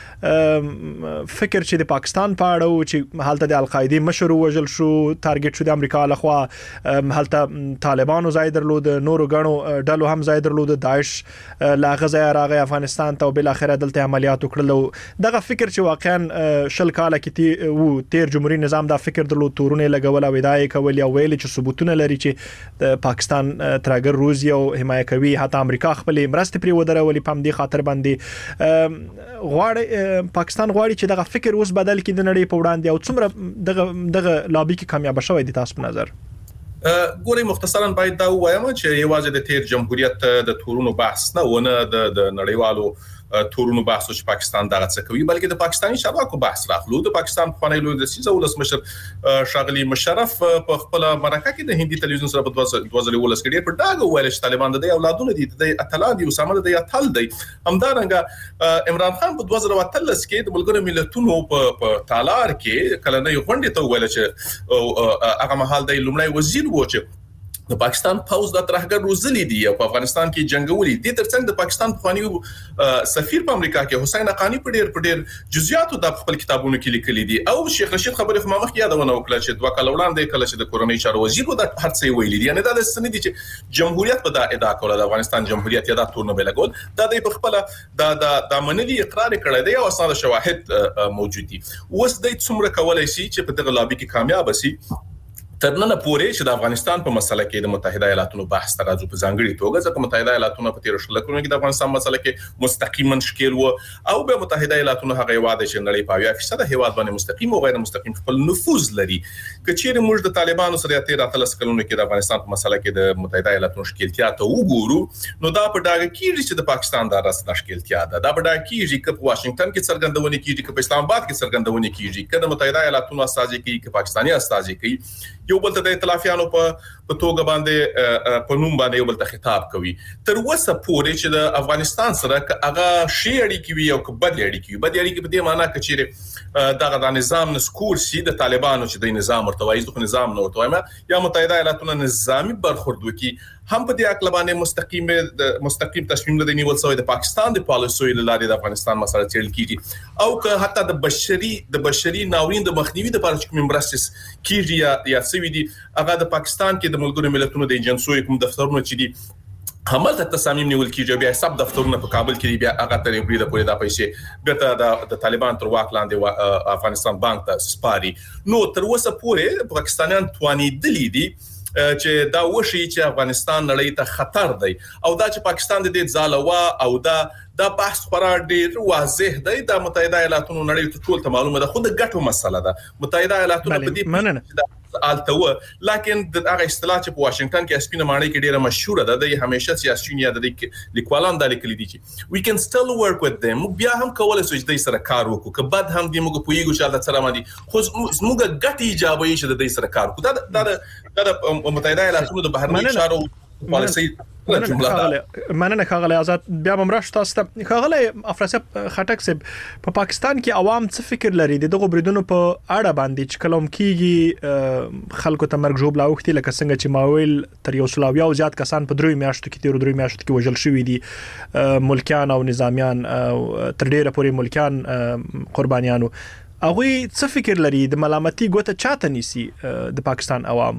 Speaker 5: دغه فکر چې د پاکستان په اړه او چې حالت د القاعده مشر وجل شو ټارګټ شو د امریکا لخوا، حالت طالبانو زائد درلود، نورو غنو ډلو هم زائد درلود، داعش لا غزا راغی افغانستان ته بل اخره دلته عملیات وکړل. دغه فکر چې واقعا شل کاله کې وو تیر جمهوریت نظام دا فکر درلود، تورونه لګول او ودای کول او ویل چې ثبوتونه لري چې پاکستان ترګر روسي او حمایت کوي، حتی امریکا خپل مرستې پری ودرولې پم دي خاطر باندې غواړي پاکستان غواړي چې دغه فکر اوس بدل کړي د نړۍ په وړاندې او څومره دغه لابي کې کامیاب شوی دي تاسو په نظر؟
Speaker 7: ګوري مختصرا باید دا وایم چې یوازې د تیر جمهوریت د تورونو بحث نه ونه د نړیوالو تورونو بحث چې پاکستان دغه څه کوي، بلکې د پاکستاني چارواکو بحث راغلو. د پاکستان خوانی لوی د سیزه ولس مشر شاغلی مشرف په خپل مرکه کې د هندي تلویزیون سره په 2019 کې په ډاګه ویل چې طالبان د اولادونو دي، د اتلان دي، اسامه د اتل دی. همدارنګه عمران خان په 2013 کې د ملګرو ملتونو په تالار کې کلنۍ غونډه ته ویل چې هغه مهال د لومړی وزیر و چې د پاکستان پوز د ترهګر روزلي دي او په افغانستان کې جنگولي دي. ترڅنګ د پاکستان خواني سفیر په امریکا کې حسین حقانی په ډېر جزئیاتو د خپل کتابونو کې لیکلي دي او شیخ رشید خبرې خو مخکې یادونه وکړه چې دوه کال وړاندې کله چې د کورنۍ چارو وزیر و د هر څه ویلي دي، یعنی دا د سندې چې جمهوریت په دا ادعا کوله د افغانستان جمهوریت یا د تورنو بلګول دا د خپل د منلي اقرار کړی دی او اسناد شواهد موجود دي. اوس د څومره کولای شي چې په دغه لابي کې کامیاب شي ترنه پورې چې د افغانستان په مسله کې د متحده ایالاتونو بحث تراځو په ځانګړي توګه ځکه متحده ایالاتونو په 13 کلونو کې د افغانستان مسله کې مستقیما شکل وو او به متحده ایالاتونو هغه واده چې نړۍ په 1% هیواد باندې مستقیم او غیر مستقیم خپل نفوذ لري. کچېر موږ د طالبانو سره 13 کلونو کې د افغانستان په مسله کې د متحده ایالاتونو شکلتیا ته وګورو نو دا په ډاګه کې چې د پاکستان د راست شکلتیا ده، دا په ډاګه کې چې په واشنگټن کې څرګندونه کیږي، په اسلام آباد کې څرګندونه کیږي، کله متحده ایالاتونو استازي کوي، کې پاکستاني استازي کوي، یو بل ته د ائتلافیانو په توګه باندې په نوم باندې یو بل ته خطاب کوي. تر اوسه پورې چې د افغانستان سره هغه شی اړیکې وي او بد اړیکې په دې معنی چې دغه د نظام نسکور سي د طالبانو چې د نظام ورتوي د نظام نو ورتوي یا متحده ایالاتونو نظامی برخورد وکي هم په دې اقلبانه مستقیم تصمیم لدی نیول شوی د پاکستان د پالیسۍ لارې د افغانستان مسله چیرل کیږي او که حتی د بشري ناورین د مخنیوي د لپاره کوم مرستس کیږي یا سوي دي هغه د پاکستان کې د ملګرو ملتونو د ایجنسیو کوم دفترونه چې دي همالته تصامیم نیول کیږي، بیا سب دفترونه په کابل کې بیا هغه تر یو بریده پورې د پیسې بیرته د طالبان تر واک لاندې افغانستان بانک ته سپاري. نو تر اوسه پورې پاکستانیان توانیدلی دي چې دا وشي چې افغانستان نړۍ ته خطر دی او دا چې پاکستان د دې ځالوا او دا بحث خورا ډیر واضح دی د متحده ایالاتونو نړۍ ته ټول ته معلومه ده خو د ګټو مسله ده متحده ایالاتونو په دې الته لکن د هغه اصطلاح چې په واشنگټن کې اسپینه معنی کې ډیره مشهوره ده د همیشه سیاسيون یا د لیکوالان د لیکلي دي چې we can still work with them بیا هم کولای شو چې د سره کار وکړو که بد هم دي موږ پویګو چې د سره باندې خو موږ ګټي ایجابوي چې د سره کار وکړو دا متحده ایالاتونو د بهرنی چارو پالیسي
Speaker 5: مننه خاغله آزاد بیا ممرش تاسو ته خاغله افراسب خټک سب په پاکستان کې عوام څه فکر لري دغه بریدونو په اړه باندې چې کلم کیږي خلکو ته مرګ جوړ لاوختي لکه څنګه چې ماویل تر یو سلاوي او زیات کسان په دروي میاشتو کې وژل شوی دي ملکیان او نظامیان تر ډیره پورې ملکیان قربانیانو هغه څه فکر لري د ملامتي ګوته چاته نيسي د پاکستان عوام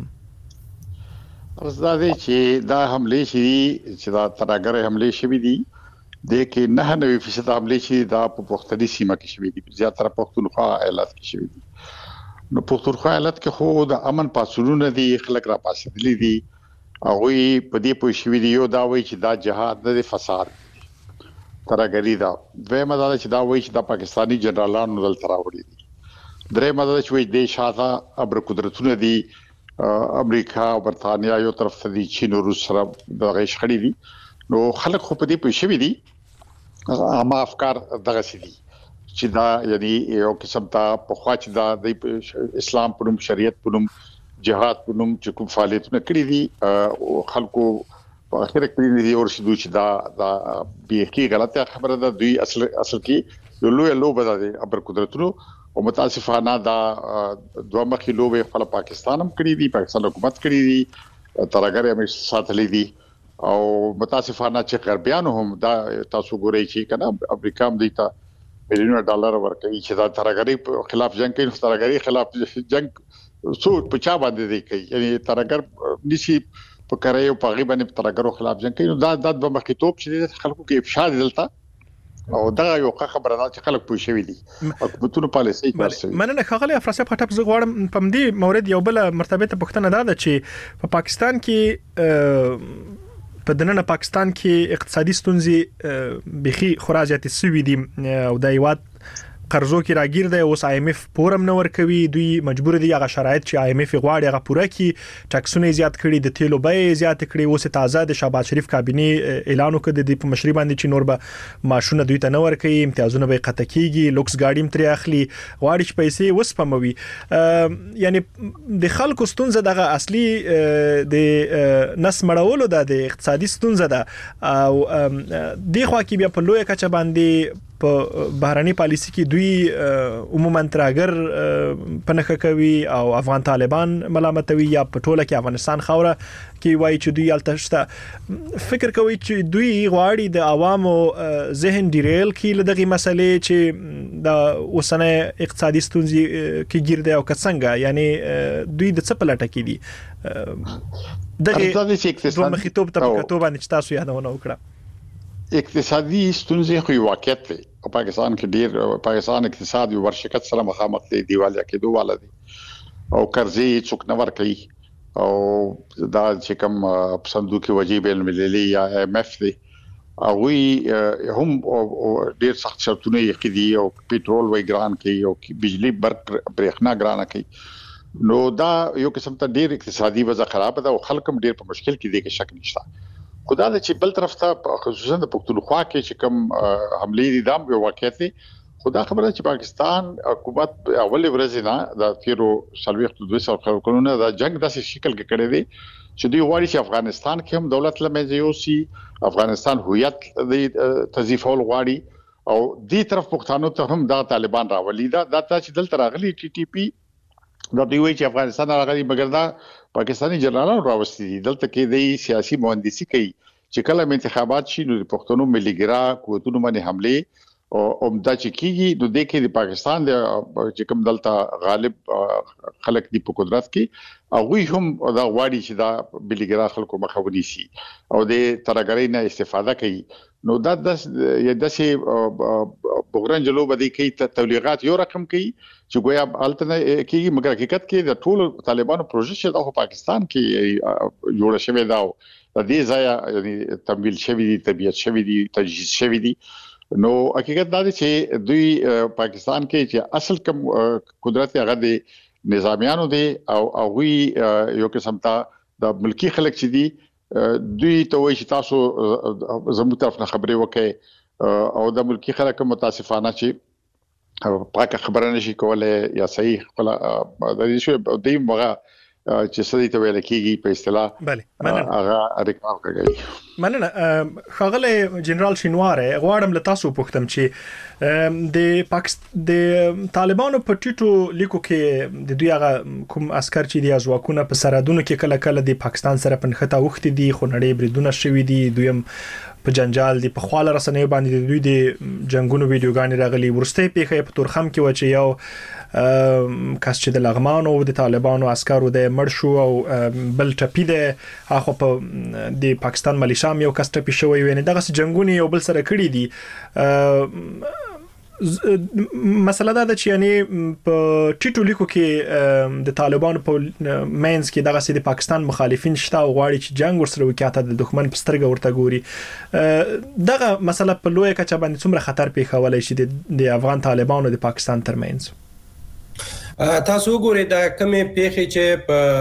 Speaker 6: زده چې دا حمله شي چې دا ترګره حمله شوی دي د کې 99% حمله شي دا په پښتني سیمه کې شوی دي زیاتره پښتونخوا ایالت کې شوی دي نو پښتونخوا ایالت کې خو د امن پاسونو دي خلک را پاسېدلي دي او په دې پوه شوی دي یو دا وایي چې دا جهاد د فساد ترګری دا دوی مدار چې دا وایي چې د پاکستانی جنرالانو دل تراوړي دي درې مدار چې وایي د شاته ابر قدرتونه دي امریکا او برتانیا یو طرف ته دي چین او روس سره د غیش خړې دي نو خلک خو په دې پوه شوی دي اما افکار دغه سي دي چې دا یعنی یو قسم ته په خوا چې دا د اسلام په نوم شریعت په نوم جهاد په نوم چې کوم فعالیتونه کړی دي او خلکو په اخر کې دي او شدو چې دا به کی غلطه خبره ده دوی اصل کې یو لوی لوبه ده ابر قدرتونو او متاسفانه دا دوه مخې لوبه خپل پاکستان هم کړی دي پاکستان حکومت کړی دي ترګره هم ساتلې دي او متاسفانه چې غربیان هم دا تاسو ګورئ چې کنه امریکا هم دیتا مليون ډالر ورکړي چې دا ترګری خلاف جنگ کوي ترګری خلاف جنگ څو په چا باندې دی کوي یعنی ترګر نشي په کړایو په غیبه نه ترګرو خلاف جنگ کوي دا د مخې توپ چې خلکو کې افشار دلته او دا یو خبره ده چې خلک پوه شوی دي حکومتونو پالیسي کوي
Speaker 5: مننه خغلی افراسب خټک زه غواړم په دې مورید یو بل مرتبه ته پښتنه ده چې په پاکستان کې په دننه پاکستان کې اقتصادي ستونزې بخي خراجات سوي دي او د یوات قرضو کې راګیر دی اوس آی ایم ایف پورم نه ورکوي دوی مجبور دي هغه شرایط چې آی ایم ایف غواړي هغه پوره کړي ټاکسونه زیات کړي د تیلو بیې زیات کړي اوس تازه د شهباز شریف کابینه اعلان وکړ د مشري باندې چې نور به ماشونه دوی ته نه ورکوي امتیازونه به قطع کیږي لوکس گاډیم ترې اخلي غواړي چې پیسې وسپموي یعنی د خلکو ستونزه دغه اصلي د نس مړولو د اقتصادي ستونزه ده او د خوا کې بیا په لوی کچه باندې په بهراني پالیسي کې دوی عموما ترګر پنهخه کوي او افغان طالبان ملامتوي یا په ټوله کې افغانستان خوره کې وایي چې دوی التشته فکر کوي چې دوی غواړي د عوامو ذهن ډیریل کې لدغه مسلې چې د اوسنه اقتصادي ستونزې کې ګرځي او څنګه یعنی دوی د څه په لټه کې دي دغه دوه مخیتوب ته باندې تاسو یادونه وکړه
Speaker 6: اقتصادي ستونزې خو واقعیت دی او پاکستان کې ډیر پاکستان اقتصاد یو ورشکت سره مخامخ دی دیواله کېدو والا دی او قرضې څوک نه ورکوي او دا چې کوم صندوق وجیب المللي یا ایم ایف دی او هم ډیر سخت شرطونه یې دي او پېټرول وای ګران کوي او بجلی برق برېښنا ګران کوي نو دا یو قسم ته ډیر اقتصادي وضع خراب ده او خلک هم ډیر په مشکل کې دي کې شک نشته خدا د چې بل طرف ته خصوصا د پښتونخوا کې چې کوم حمله دي دام یو واقعیت دی خدا خبره چې پاکستان حکومت اول ورځ نه د تیرو سلويخت 200 کلونه د جنگ داسې شکل کې کړی دی چې دوی غواړي چې افغانستان کې هم دولت لمنځه یوسي افغانستان هویت د تضعیفول غواړي او دې طرف پښتنو ته هم د طالبان راولي دا چې دلته راغلي ټي ټي پی دا دوی چې افغانستان راغلي مګر دا پاکستانی جنرالانو راوستي دي دلته کې د سیاسي مهندسي کوي چې کله انتخابات شي نو د پښتنو مليګرا قوتونو باندې حمله او عمده چې کیږي نو د کې د پاکستان د چې کوم دلته غالب خلک دی په قدرت کې او وی هم دا غواړي چې دا مليګرا خلکو مخاوني شي او د ترګرۍ نه استفاده کوي نو دا د پروګرام جلو بدی کې تبلیغات یو رقم کوي چې ګویا الټنه کې مګر حقیقت کې د ټول طالبانو پروژه چې د پاکستان کې جوړ شوی دا د دې ځای یعنی تمویل شوی دي طبيعت شوی دي تجهیز شوی دي نو حقیقت دا دی چې دوی پاکستان کې چې اصل کوم قدرت هغه د نظامیانو دي او وی یو قسم ته د ملکی خلک چې دي دوی ته وایي چې تاسو زموږ طرف نه خبرې وکړي او د ملکی خلک متاسفانه چې پاکه خبره نشي کولای یا صحیح خپل د دې شو د مغه چې سړی ته ویل کېږي په اصطلاح
Speaker 5: بله
Speaker 6: هغه ریکارډ کوي
Speaker 5: مننه خاغله جنرال شینواره غواړم له تاسو پوښتم چې د طالبانو په ټیټو لیکو کې د دوی هغه کوم عسكر چې دی ځواکونه په سرحدونو کې کله کله د پاکستان سره پنځه وخت دي خو نړۍ بریدونه شوي دي دویم په جنجال دی په خواله رسنیو باندې دوی د جنگونو ویډیوګانې راغلي ورسته پیخه په تورخم کې و چې یو کس چې د لغمانو او د طالبانو عسکرو د مرشو او بل ټپی ده اخو په د پاکستان ملیشام یو کس ټپی شوی ویني دغه جنگونی یو بل سره کړی دي مسله دا چې یعنی په ټیټو لیکو کې د طالبانو په مینز کې دغه سي د پاکستان مخالفین شته او غواړي چې جنگ ورسره وکړي د دښمن په سترګه ورته ګوري دغه مسله په لوی کچه باندې څومره خطر پیښولای شي د افغان طالبانو د پاکستان ترمنځ
Speaker 8: تاسو وګورئ دا کومه پیښه چې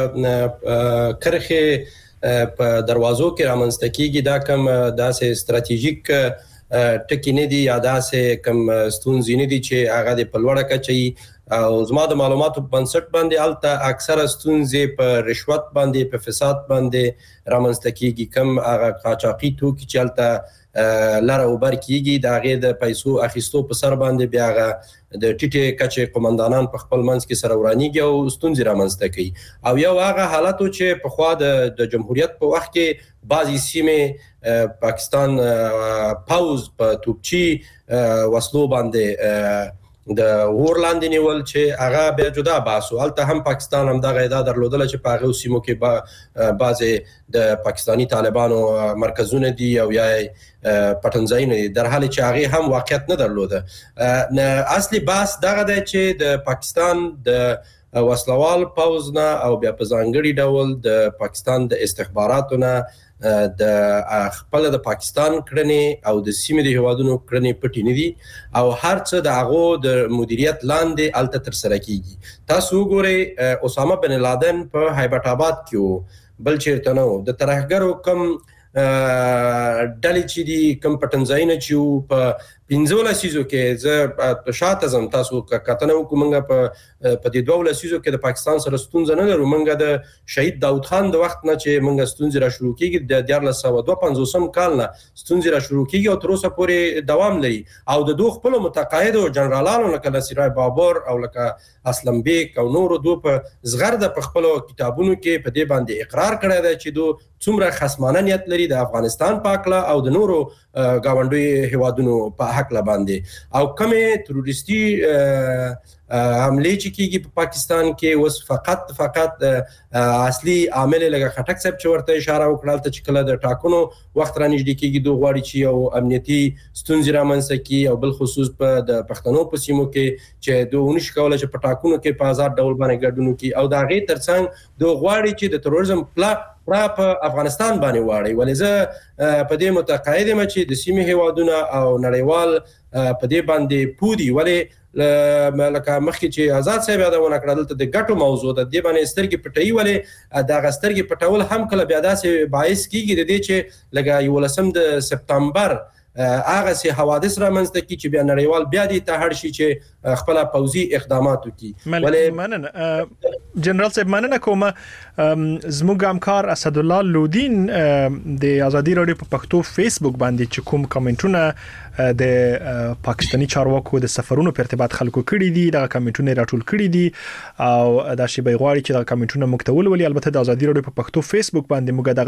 Speaker 8: په کرخه په دروازو کې رامنځته کیږي دا کوم داسې ستراتیژیک ټکی نه دی یا داسې کوم ستونزې نه دي چې هغه د پلوړه کچي او زما د معلوماتو په بنسټ باندې الته اکثره ستونزې په رشوت باندې په فساد باندې رامنځته کیږي کوم هغه قاچاقي توکي چې الته لاره وبر کیږي دا غي د پیسو اخیستو په سر باندې بیا د ټیټه کچې قومندانان په خپل منځ کې سره ورانیږي او ستونزې رامنځته کوي او یو هغه حالت چې په خوا د جمهوریت په وخت کې بعضی سیمه پاکستان پاوز په توپچی وسلو باندې د ورلاندې نیول چې هغه به جدا باسو الته هم پاکستان هم دغه ادا درلودل چې په هغه سیمو کې بعضی د پاکستانی طالبانو مرکزونه دي او یا پټنځای نه در حال چې هغه هم واقعیت نه درلوده اصلي باس دغه د چې د پاکستان د وسلوال پاوز نه او بیا په ځانګړي ډول د پاکستان د استخباراتو نه د خپل د پاکستان کړنې او د سیمې د هوادونو کړنې پټې نه دي او هر څه د هغه د مدیریت لاندې الته تر سره کیږي تاسو وګورئ اسامه بن لادن په هیبت آباد کې بل چیرته نو د ترهګرو کم ډلې چې دي کم پټنځاینه چې په 15 لسیزو کې زه شاته زم تاسو کتنه وکومنګ په دې 2 لسیزو کې د پاکستان سره ستونزه نه لرو منګه د شهید داوود خان د وخت نه چې منګه ستونزه را شروع کیږي د 1952 کال نه ستونزه را شروع کیږي او تر اوسه پورې دوام لري او د دوه خپل متقاعد او جنرالانو لکه نصیرای بابر او لکه اسلم بیگ او نور دوه په زغر د خپل کتابونو کې په دې باندې اقرار کړی دی چې دوه څومره خصمانه نیت لري د افغانستان پاکله او د نورو گاونډي هوادونو په حق لا باندې او کومه تروریستي حمله چې کیږي په پاکستان کې وس فقط اصلي عامل لګه خټک صاحب چې ورته اشاره وکړل ته چې کله د ټاکنو وخت را نږدې کیږي دوه غواړي چې یو امنیتي ستونزې رامنځته کی او بل خصوص په د پښتنو په سیمو کې چې دوه ونش کوله چې په ټاکنو کې په آزاد ډول باندې ګډون کی او دا غي ترڅنګ دوه غواړي چې د تروریزم په افغانستان باندې واړي ولې په دې متقاعد یم چې د سیمې هوادونه او نړیوال په دې باندې پودي ولې لکه مخکې چې آزاد صاحب یادونه کړل ته د ګټو موضوع د دې باندې سترګې پټي ولې د غسترګې پټول هم کله بیا داسې باعث کیږي د دې چې لکه 18 د سپتمبر هغه سي حوادث را منځته کی چې بیا نړیوال بیا دي ته هر شي چې خپل پوزي اقدامات وکي
Speaker 5: ولې مننه جنرال صاحب مننه کوم زموږ همکار اسد الله لودین د ازادي رادیو په پښتو فیسبوک باندې چې کوم کمنټونه د پاکستانی چارواکو د سفرونو په ارتباط خلکو کړي دي دا کمنټونه راټول کړي دي او دا شی به غواړي چې دا کمنټونه مکتول ولي البته د ازادي رادیو په پښتو فیسبوک باندې موږ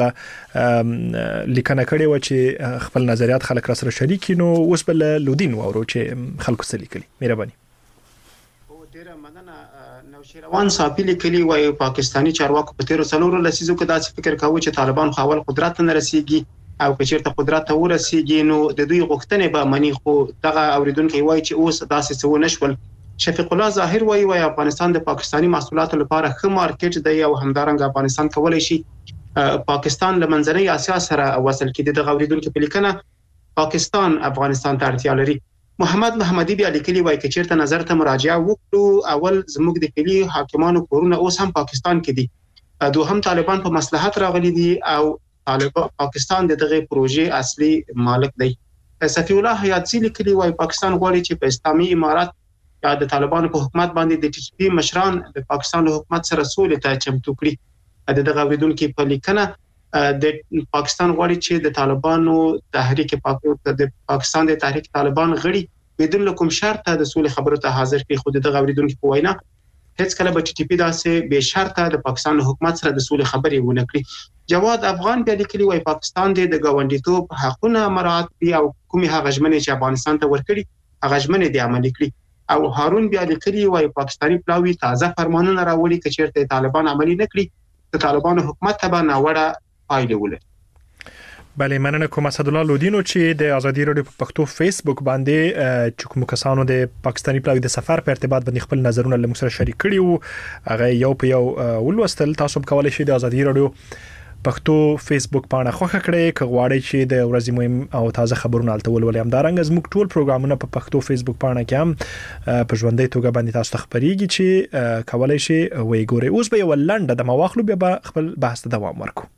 Speaker 5: دغه لیکنه کړې و چې خپل نظریات خلک سره شریک نو اوس بل لودین وورو چې خلکو سره لیکلي مهرباني
Speaker 9: ډیره مننه نوشیروان صافی لیکلي وای پاکستانی چارواکو په 13 لسیزو کې داسې فکر کاوه چې طالبان خپل قدرت نه رسیږي او کچیرته قدرت ته ورسیږي نو د دوی غوښتنې به مني خو دغه اوریدونکو وایي چې اوس داسې څه نشول. شفیق الله ظاهر وایي افغانستان د پاکستانی محصولاتو لپاره ښه مارکیټ دی او همدارنګه افغانستان کولای شي پاکستان له منځنۍ اسیا سره وصل کړي. د اوریدونکو په لیکنه پاکستان افغانستان ته اړتیا لري. محمد محمدي بیا لیکلي وایي چې چیرته نظر ته مراجعه وکړو اول زموږ د کلی حاکمانو کورونه اوس هم پاکستان کې دي، دوهم طالبان په مصلحت راغلي دي او پاکستان دغه پروژې اصلي مالک دی. صفی الله حیاتزی لیکلي وایي پاکستان غواړي چې په اسلامي امارات یا د طالبانو په حکومت باندې د ټي ټي پی مشران د پاکستان له حکومت سره سولې ته چمتو کړي. دغه اوریدونکو په لیکنه د پاکستان غواړي چې د طالبانو تحریک پاکستان د تحریک طالبان غړي بدون کوم شرط د سولې خبرو ته حاضر کړي. خو دغه اوریدونکو په وینا هیڅ کله به ټي ټي پی داسې به شرطه د پاکستان حکومت سره د سولې خبرې ونه کړي. جواد افغان بیا لیکلي وایي پاکستان د ګاونډیتوب حقونه مراعات کړي او کومي هغه ژمنې چې افغانستان ته ورکړي هغه ژمنې د عملي کړي. او هارون بیا لیکلي وایي پاکستاني پلاوی تازه فرمانونه راوړي چې چیرته طالبان عملي نکړي د طالبانو حکومت ته به ناوړه پایلې ولري.
Speaker 5: بله مننه کوم اسدالله لودینو چې د ازادي رادیو په پښتو فیسبوک باندې چې کوم کسانو د پاکستانی پلاوی د سفر په ارتباط باندې خپل نظرونه له موږ سره شریک کړي وو هغه یو په یو ولوستل. تاسو کولای شئ د ازادي رادیو پښتو فیسبوک پاڼه خوښه کړئ که غواړئ چې د ورځې مهم او تازه خبرونه الته ولولئ. همدارنګه زموږ ټول پروګرامونه په پښتو فیسبوک پاڼه کې هم په ژوندۍ توګه باندې تاسو ته خبريږي چې کولای شئ وې ګورئ. اوس به یو لنډه د مواخلو بیا خپل بحث ته دوام ورکړو.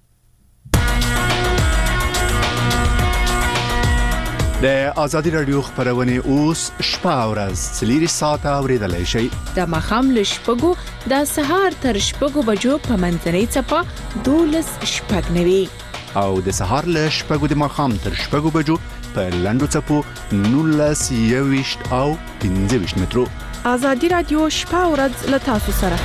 Speaker 3: د ازادي رادیو خبرونه اوس شپه او ورځ 4 ساعته اوریدلای شئ.
Speaker 4: د مخام له شپږو د سهار تر شپږو بجو په منځنۍ چپه 12:09
Speaker 3: او د سهار له شپږو د مخام تر شپږو بجو په لنډو چپو 19:20 او 15 مترو.
Speaker 4: ازادي رادیو شپه او ورځ له تاسو سره.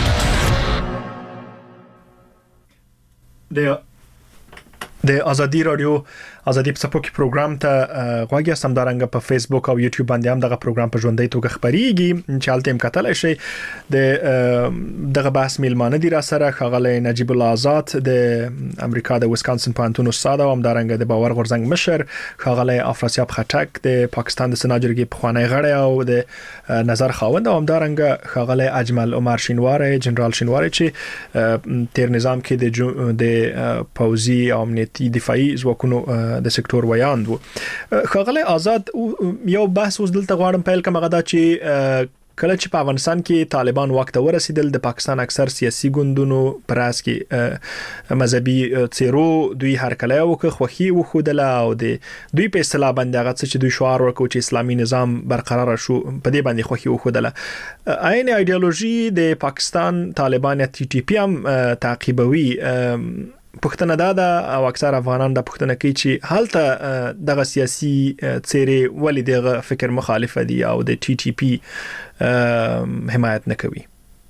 Speaker 5: د ازادي رادیو ازادي په سپوږی پروګرام ته غواړی سمدارنګ په فیسبوک او یوټیوب باندې هم دغه پروګرام په ژوندۍ توګه خبريږي چې حالت امکاتل شي. د دغه بحث میلمانه دي را سره خغله نجیب الله آزاد د امریکا د ویسکانسن پانتون استاد او همدارنګ د باور غورزنګ مشر خغله افراسیاب خټک د پاکستان د سناجرګي په خوانی غړی او د نظر خاوند او همدارنګ خغله اجمل عمر شینواری جنرال شینواری چې تیر نظام کې د پوزي او امنیتي دفاعي ځواکونو د سکتور ویاند وو. خغله آزاد یو بحث اوس دلته غواړم پیل کوم غدا چې کله چې په افغانستان کې طالبان وخت ورسېدل د پاکستان اکثر سیاسي ګوندونو پراس کې مذهبي څیرو دوی هر کله یو خوخي وخودله او د دوی په اصطلاح باندې هغه چې دوی شعار ورکو چې اسلامي نظام برقرار شو په دې باندې خوخي وخودله. عین ایدئولوژي د پاکستان طالبان ټي ټي پی هم تعقیبوي. پښتنه دا او اکثر افغانان د پښتنه کې چې حالت دغه سیاسي څیرې ولې دغه فکر مخالفه دي او د ټي ټي پی حمایت نه کوي.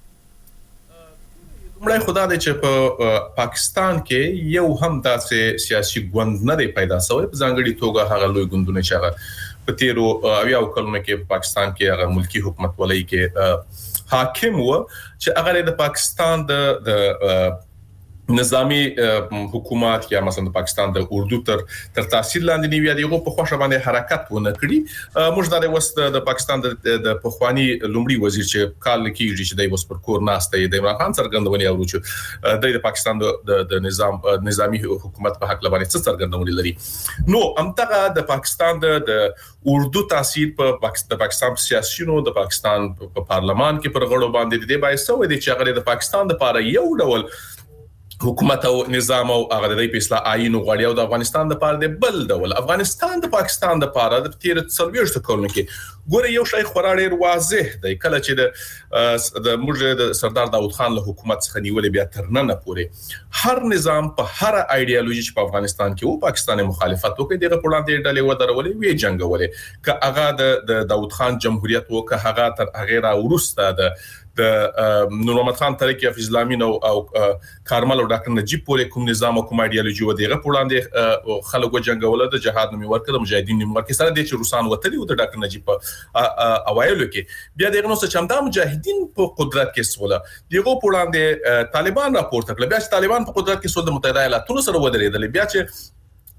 Speaker 7: مړی خدا دې چې په پاکستان کې یو هم داسې سیاسي ګوند نه دی پیدا شوی په ځانګړي توګه هغه لوی ګوندونه چې هغه په تیرو اویا کلونو کې په پاکستان کې هغه ملکی حکومت ولای کې حاکم و چې هغه د پاکستان د نظامی حکومت یا مثلا د پاکستان د اردو تر تاثیر لاندې نیوي دیغه په خوښه باندې حرکت ونه کړی. موږ د وست د پاکستان د پخوانی لومړي وزیر چې کال کېږي چې د وس پر کور ناشته د عمران خان څرګندونې اورو چې د پاکستان د نظامی حکومت په حق لبانې څه څرګندونې لري. نو همدغه د پاکستان د اردو تاثیر په پاکستان سیاسيونو د پاکستان په پارلمان کې پر غړو باندې د باعث و دي چې هغه د پاکستان لپاره یو ډول حکومت او نظام او هغه د اصلاح آئین غوړی او د افغانستان د پاره د بل ډول افغانستان د پاکستان د پاره د تیر 40 کلونو کې ګوره یو شی خورا واضح دی. کله چې د موږ د سردار داوود خان له حکومت څخه نیولې بیا تر نن پورې هر نظام په هر ایدئولوژي چې په افغانستان کې او پاکستان مخالفت وکړي دغه پړاندې ډلې ودرولې وی جنگولې ک هغه د داوود خان جمهوریت وکړه هغه تر هغه را ورسته د نور محمد خان ترکی حفیظ الله امین او کارمل او ډاکټر نجیب پورې کوم نظام او کوم ایدئولوژي و دغه پړاندې خلکو جنگوله د جهاد نوم ورکړه مجاهدین نوم ورکړه سره د روسان وتلی او د ډاکټر نجیب اوایلو کې بیا دغه نو څه چمدا مجاهدین په قدرت کې سوله دغه پړاندې طالبان راپورته کړل. بیا چې طالبان په قدرت کې سول د متحده ایالاتونو سره ودرېدل بیا چې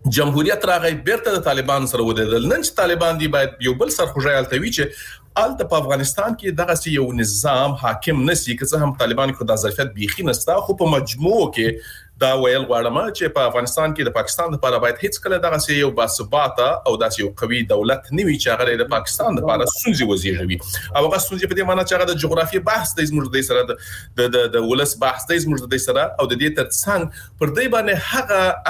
Speaker 7: جمهوریت راغی بیرته د طالبان سره ودیدل. نن چې طالبان دی باید یو بل سرخوږی التوي چې الته په افغانستان کې دغه یو نظام حاکم نسی که څه هم طالبان خو د ظرفیت بيخي نستا خو په مجموع کې دا ویل غواړم چې په افغانستان کې د پاکستان لپاره باید هیڅ کله دغه یو باثباته او داسې یو قوي دولت نوي چې هغه د پاکستان لپاره سنځي وزیږوي او هغه سنځي په دې معنی چې هغه د جغرافیي بحث د زموږ د سره د ولس بحث د زموږ د سره او د دې ترڅنګ پر دې باندې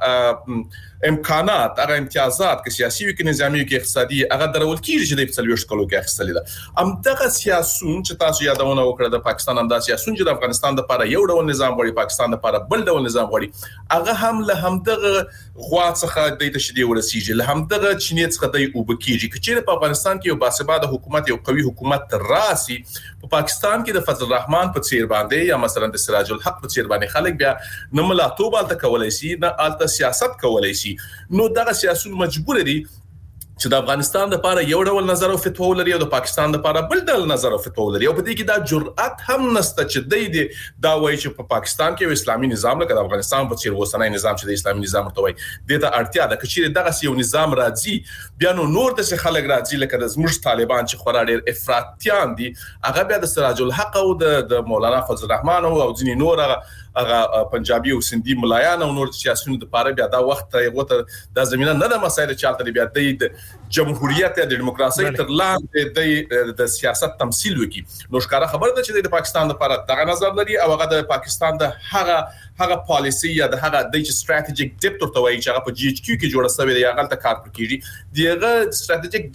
Speaker 7: هغه امکانات هغه امتیازات که سیاسي وي که نظامی وي که اقتصادي هغه درول کیږي چې د 40 کلو کې اخیستل ده ام دغه سیاسون چې تاسو یادونه وکړه د پاکستان هم د سیاسون چې د افغانستان لپاره یو ډول نظام غوړي پاکستان لپاره بل ډول نظام غوړي هغه هم له همدغه غوا څخه د تشدید ورسیږي له همدغه چینې څخه د وبکیږي چې په افغانستان کې یو باثباته حکومت یو قوي حکومت راسي په پاکستان کې د فضل الرحمن په څیر باندې یا مثلا د سراج الحق په څیر باندې خلک بیا نه ملاتوب الته کولای شي نه الته سیاست کولای شي نو دغه سیاسون مجبور دي چې د افغانستان لپاره یو ډول نظر او فتوا ولري او د پاکستان لپاره بل ډول نظر او فتوا ولري او په دې کې دا جرأت هم نشته چې د دا وایي چې په پاکستان کې اسلامي نظام لکه د افغانستان په څیر وسنۍ نظام چې د اسلامي نظام ورته وایي د ته اړتیا ده چې دغه یو نظام راځي بیا نور د څه خلک راځي لکه د زموږ طالبان چې خورا ډېر افراطیان دي هغه بیا د سراج الحق او د مولانا فضل الرحمن او ځینې نور هغه پنجابي او سندي ملایان او نور سیاسيونو د پاره بیا دا وخت یو د زمينه نه د مسایل چالت بیا د جمهوریت د دیموکراسي تر لاندې د سیاست تمثيل وکي نو ښکارا خبره ده چې د پاکستان لپاره دغه نظر لري او هغه د پاکستان د هغه پالیسي یا د هغه د استراتیجیک ډیپ تر توای چې هغه په جی ایچ کیو کې جوړه شوی دی هغه ته کار کوي دیغه استراتیجیک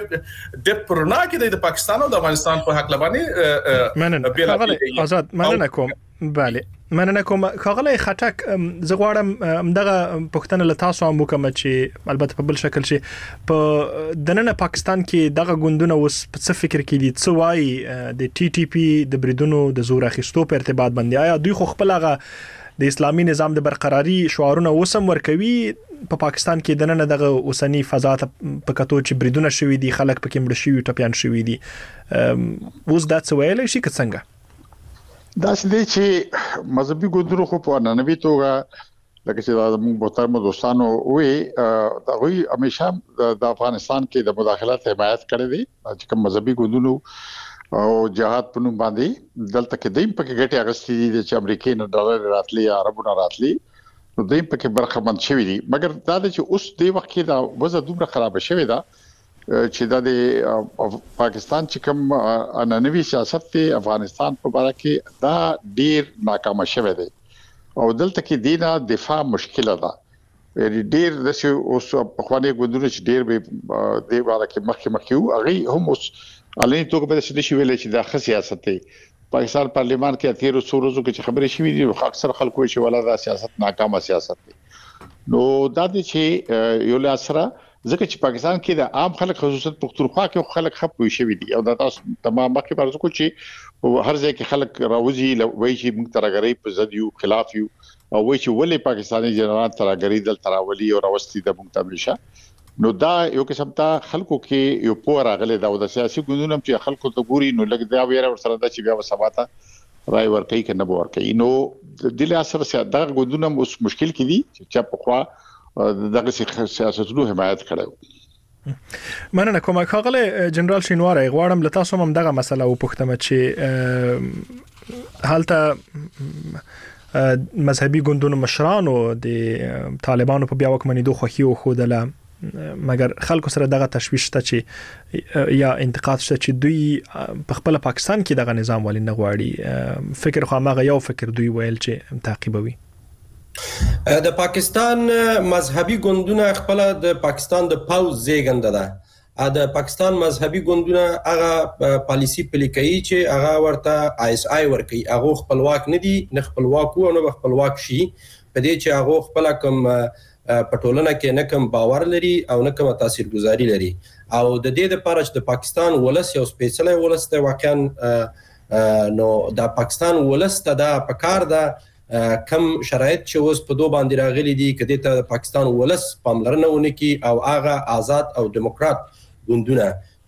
Speaker 7: ډیپ پرنا کې د پاکستان او د افغانستان په حق لبانه
Speaker 5: مننه آزاد مننه کوم بله مننه کوم خغلی خټک زغواړم دغه پښتنه له تاسو هم وکم چې البته په بل شکل شي په دننه پاکستان کې دغه ګوندونه اوس په څه فکر کې دي څه وایي د ټي ټي پی د بریدونو د زور اخیستو په ارتباط باندې آیا دوی خو خپل هغه د اسلامي نظام د برقراري شعارونه وسم ورکوي په پاکستان کې دننه دغه اوسنی فضا ته په کتو چې بریدونه شوي دي خلک پکې مړ شوي ټپيان شوي دي اوس دا څه ویل شي که څنګه
Speaker 6: دا چې مذهبي ګوندونو خو په ننوي توګه لکه چې د محترم دوستانو وې دا وی همیشه د افغانستان کې د مداخلت حمایت کړې دي چې کوم مذهبي ګوندونو او جهاد په نوم باندې دلته کې دیم پکې ګټي اغستې دي چې امریکای نه ډالر راتلي یا عربونه راتلي نو دیم پکې برخه مند شوی دي مګر دا چې اوس د وخت کې دا وضع دومره خراب شوی دا چې د پاکستان چې کوم انانوي سیاست دی افغانستان په اړه کې دا ډیر ناکام شوی دی او دلته کې دینه دفاع مشکله ده یعنی ډیر د اوس په خوانې ګوندونه چې ډیر به د اړه کې مخکې هغه هم اوس علي توګه په دې شی ویل چې دا ښه سیاست دی پاکستان پارلیمان کې 13 ورځو کې خبرې شوې دي اکثر خلکو چې ولا دا سیاست ناکامه سیاست دی نو دا چې یو لاسره ځکه چې پاکستان کې د عام خلک خصوصا پښتونخوا کې خلک خپوي شوی دي او دا تاسو تمام مخکې پرځو کو چې هر ځای کې خلک راوځي وایي چې موږ ترګری په ضد یو خلاف یو او وایي چې ولې پاکستاني جنرال ترګری دل تراولي او راوستي د موږ تمشه نو دا یو قسم ته خلکو کې یو پور راغلی دا د سیاسي ګوندونو چې خلکو ته ګوري نو لګ دا ویره ور سره دا چې بیا وسواته راي ور کوي کنه به ور کوي نو د لاسره سیاست دا ګوندونه اوس مشکل کې دي چې په خوا دغه سیاستونو حمایت کړو
Speaker 5: مننه کوم خغله جنرال شینواری غواړم له تاسو هم دغه مسله وپوښتم چې حالته مذهبي ګوندونو مشرانو د طالبانو په بیا وکمنیدو خوخي او خودله مګر خلکو سره دغه تشویش ته چې یا انتقاد شته چې دوی په خپل پاکستان کې دغه نظام ولې نه غواړي فکر خو هغه یو فکر دوی ویل چې تعقیبوي
Speaker 8: د پاکستان مذهبي ګوندونه خپل د پاکستان د پاوز زیګنده ده د پاکستان مذهبي ګوندونه هغه پالیسی پلي کوي چې هغه ورته آی اس آی ورکي هغه خپلواک نه دي نه خپلواک او نه خپلواک شي په دې چې هغه خپل کوم پټولنه کې نه کوم باور لري او نه کوم تاثیرګذاري لري او د دې لپاره چې د پاکستان ولس یو سپیشل ولس ته واقعا نو د پاکستان ولس ته د پکار ده کم شرایط چې اوس په دوه باندې راغلي دي کدي ته پاکستان ولس پاملرنه ونکي او هغه آزاد او دیموکرات ګوندونه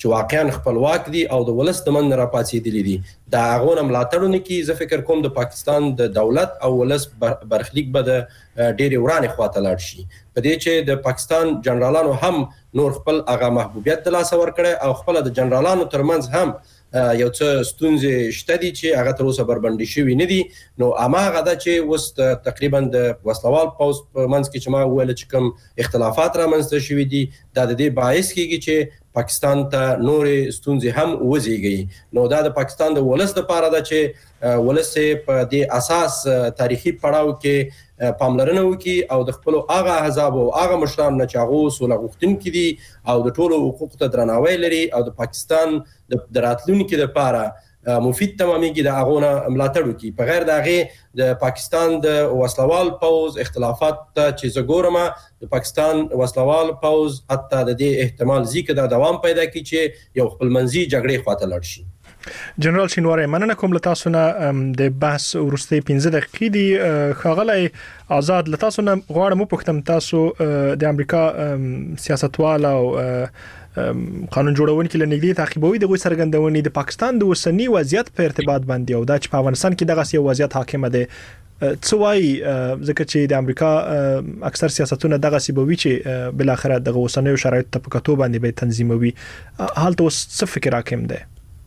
Speaker 8: چې واقعا خپلواک دي او د ولس د من راپاتېدلي دي دا هغه ملاتړونه کې زه فکر کوم د پاکستان د دولت او ولس برخلیک به د ډېر ورانه خواته لاړ شي په دې چې د پاکستان جنرالانو هم نور خپل هغه محبوبیت د لاس ور کړي او خپل د جنرالانو ترمنځ هم یو څه ستونزې شته دي چې هغه تر اوسه بربندي شوی نه دي نو اماغه دا چې وست تقریبا د وسلوال پوز په منځ کې چې ما ویل چې کوم اختلافات را منځته شوی دي دا د دې باعث کیږي چې پاکستان ته نورې ستونزې هم وزيږي نو دا د پاکستان د ولس لپاره دا چې ولس په دې اساس تاریخي پړاو کې پاملرنه وکي او د خپل هغه احزاب او هغه مشران نه چاغو سوله غوښتونکي دي او د ټولو حقوقو ته درناوی لري او د پاکستان د راتلونکو لپاره مفید تمامېږي د اغونه ملاتړ وکي په غیر دغه د پاکستان د وسلوال پوز اختلافات چې زګورمه د پاکستان وسلوال پوز حتی د دې احتمال زیکه د دوام پیدا کی چې یو خپلمنځي جګړې خواته لاړ شي
Speaker 5: جنرال شینواری مننه کوم لتا سونه د بحث ورستي 15 دقیقې دی خاغلی آزاد لتا سونه غواړم پوښتم تاسو د امریکا سیاستوال او قانون جوړونکي لنګدي تعقیبوي د غوي سرګندونې د پاکستان د وسنی وضعیت په ارتباط باندې او د په افغانستان کې دغه یو وضعیت حاکم دی څوای ځکه چې د امریکا اکثر سیاستونه دغه سیبوي چې بل اخر د وسنی شرایط په کتو باندې به تنظیموي حالت اوس څه فکر حاکم دی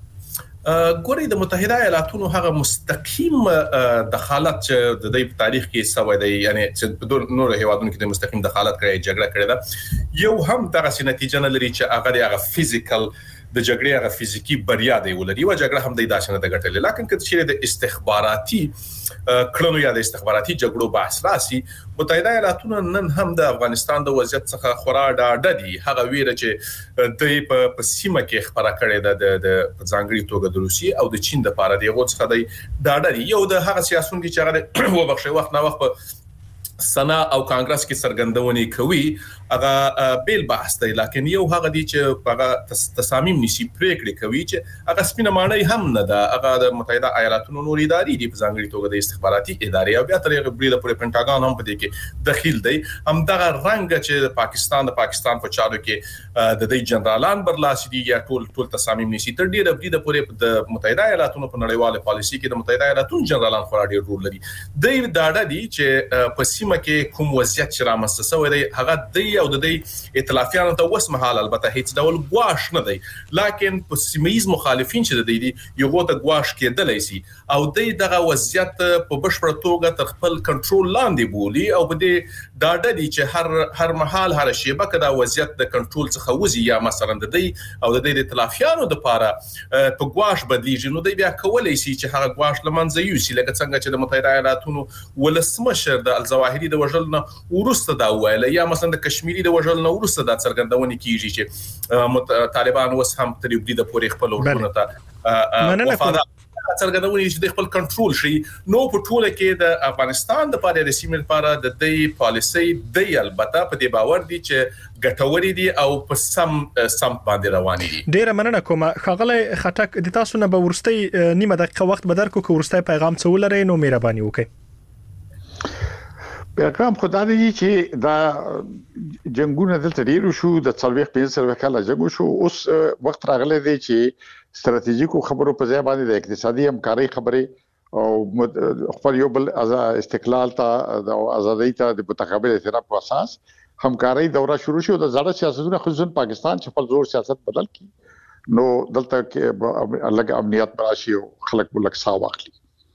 Speaker 7: ګوري د متحده ایالاتونو هغه مستقیم دخالت چې د دې تاریخ کې سوي دی یعنی چې په نور هیوادونو کې د مستقیم دخالت کړي جګړه کړې ده یو هم دغه نتیجه نه لري چې هغه فزیکل د جګړې هغه فزیکی بریا دی ولري او جګړه هم د داسنه د ګټلې لکه چې چیرې د استخباراتي کړنو یا د استخباراتي جګړو بحث راسي متحده ایالاتونو نن هم د افغانستان د وضعیت څخه خورا ډاډه دي هغه ویره چې د په سیمه کې خبره کړې ده د ځانګړي توګه د روسي او د چین د پاره دی غوڅ خدای ډاډه دي یو د هغه سیاسون کې چې هغه وبخښي وخت نه وخت سنا او کانګرس کې سرګندونې کوي هغه بیل بحث دی لکه یو هغه دی چې هغه تصامیم نشي پریکړې کوي چې هغه سپینه معنی هم نه ده هغه د متحده ایالاتونو نور ادارې دي په ځانګړي توګه د استخباراتي ادارې او بیا تر هغه بریده پورې پینټاګان هم په دې کې دخیل دی هم دغه رنګ چې پاکستان په چارو کې د دې جنرالان برلاسي دي یا ټول تصامیم نشي تر ډیره بریده پورې د متحده ایالاتونو په نړیواله پالیسي کې د متحده ایالاتونو جنرالان خورا ډیر رول لري دوی ډاډه دي چې په مکه کوم وضعیت چې را مستسوي دی هغه دی او د دې ائتلافیانو ته وسمحال البته هیڅ ډول غواش نه دی لکه په سیمایز مخالفین چې د دې یو غوته غواش کېدلای شي او دغه وضعیت په بشپړ توګه تر خپل کنټرول لاندې بولی او په دې ډاډه دي چې هر محل هر شیبه کدا وضعیت د کنټرول څخه وزي یا مثلا د دې او د دې ائتلافیانو د پاره په غواش بدلیږي نو دی بیا کولای شي چې هغه غواش لمنځه یوسي لکه څنګه چې د متحده ایالاتونو ولسمشر د الظواهری د وژل نه ورسته دا ویل یا مثلا د کشمیری د وژل نه ورسته دا څرګندونه کیږي چې طالبان اوس هم تر یو د پورې خپل ورونه ته وفادار څرګندونه چې د خپل کنټرول شي نو په ټوله کې د افغانستان د پاره د سیمې لپاره د دې پالیسي د البته په دې باور دي چې ګټوري دي او په سم باندې رواني دي
Speaker 5: ډیره مننه کوم خغله خټک د تاسو نه به ورستي نیمه دقیقه وخت بدر کو ورستي پیغام څه ولري نو مهرباني وکړئ
Speaker 6: پیغام خدای دی چې دا جنگونه دلته ډیر شو د 45 کال جنگ شو اوس وخت راغلی دی چې ستراتیژیکو خبرو په ځای باندې د اقتصادي همکاري خبرې او خپل یو بل استقلال ته د ازادۍ ته د متقابل اعتراف په اساس همکاري دوره شروع شو د زړه سیاستونو خصوصا پاکستان چې خپل زور سیاست بدل کړي نو دلته کې الګ امنیت براشي او خلک ولک سا واخلي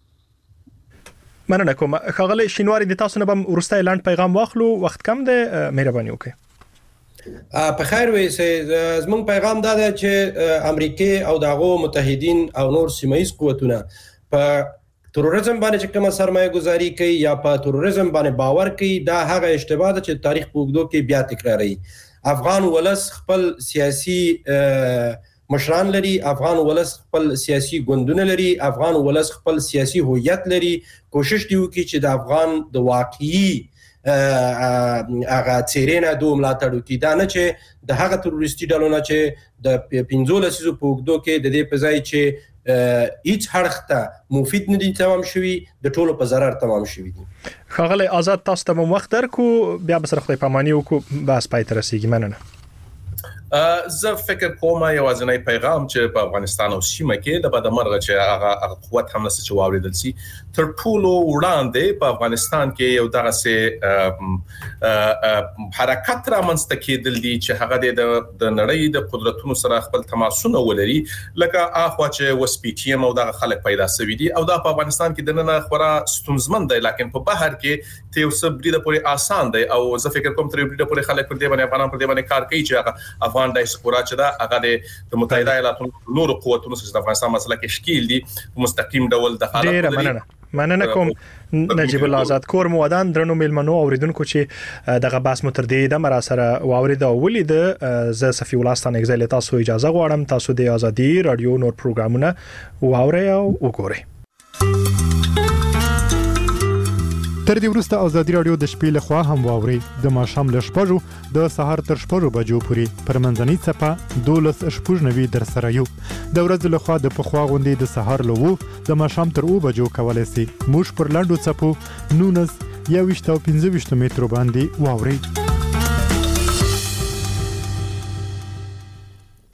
Speaker 5: مننه کوم خغله شینواری د تاسو نه بم ورستای لاند پیغام واخلو وخت کم ده مهرباني وکړئ
Speaker 8: په خیر وې سه زمون پیغام دا ده چې امریکا او دغه متحدین او نور سیمایي قوتونه په تروریزم باندې چې کومه سرمایه گذاری کوي یا په تروریزم باندې باور کوي دا هغه اشتباه ده چې تاریخ په وګړو کې بیا تکراري افغان ولس خپل سیاسي مشران لري افغان ولس خپل سیاسي ګوندونه لري افغان ولس خپل سیاسي هویت لري کوشش دی وکړي چې د افغان د واقعي هغه چیرېنه دوه ملاتړ وکړي دا نه چې د هغه تروریستي ډلو نه چې د 15 لسیزو په وګړو کې د دې په ځای چې هیڅ حرکت مفید نه دي تمام شوی د ټولو په ضرر تمام شوی دي
Speaker 5: خغله آزاد تاسو ته وخت درکو بیا به سره خپل پامانی وکړو بس پای تر رسیدګی مننه
Speaker 7: زه فکر کوم یو ځنای پیغام چې په افغانستان او سیمه کې د بدمرغه چې هغه قوت هم نس چې واوریدل سي تر ټولو وړاندې په افغانستان کې یو دغه سه حرکت را منځته کېدل دي چې هغه د نړۍ د قدرتونو سره خپل تماسونه ولري لکه اخوا چې وسپیټیم او دغه خلک پیدا شوي دي او دا په افغانستان کې د نن خورا ستونزمن دی لکه په بهر کې ته اوس بریده پورې آسان دی او زه فکر کوم تر بریده پورې خلک پر دې باندې افغانان پر دې باندې کار کوي چې هغه افغان دایسپورا چې دا هغه د متحده ایالاتو نور قوتونو سره د افغانستان مسله کې شکیل دي مستقیم ډول د حالت
Speaker 5: مننه کوم نجیب الله آزاد کور مودان درنو ملمنو اوریدونکو چې دغه باس متردید مر سره واورید او ولید ز صفی ولستان اگزیل تاسو اجازه غواړم تاسو د ازادي رادیو نور پروګرامونه واورئ او وګورئ
Speaker 10: تر دې وروسته ازادي رادیو د شپې له خوا هم واوري د ماښام له شپږو د سهار تر شپږو بجو پورې پر منځنۍ څپه 12:90 در سره یو د ورځې له خوا د پخوا غونډې د سهار له 2 د ماښام تر 2 بجو کولای شي موږ پر لاندو څپو 19 یا 25 مترو باندې واوري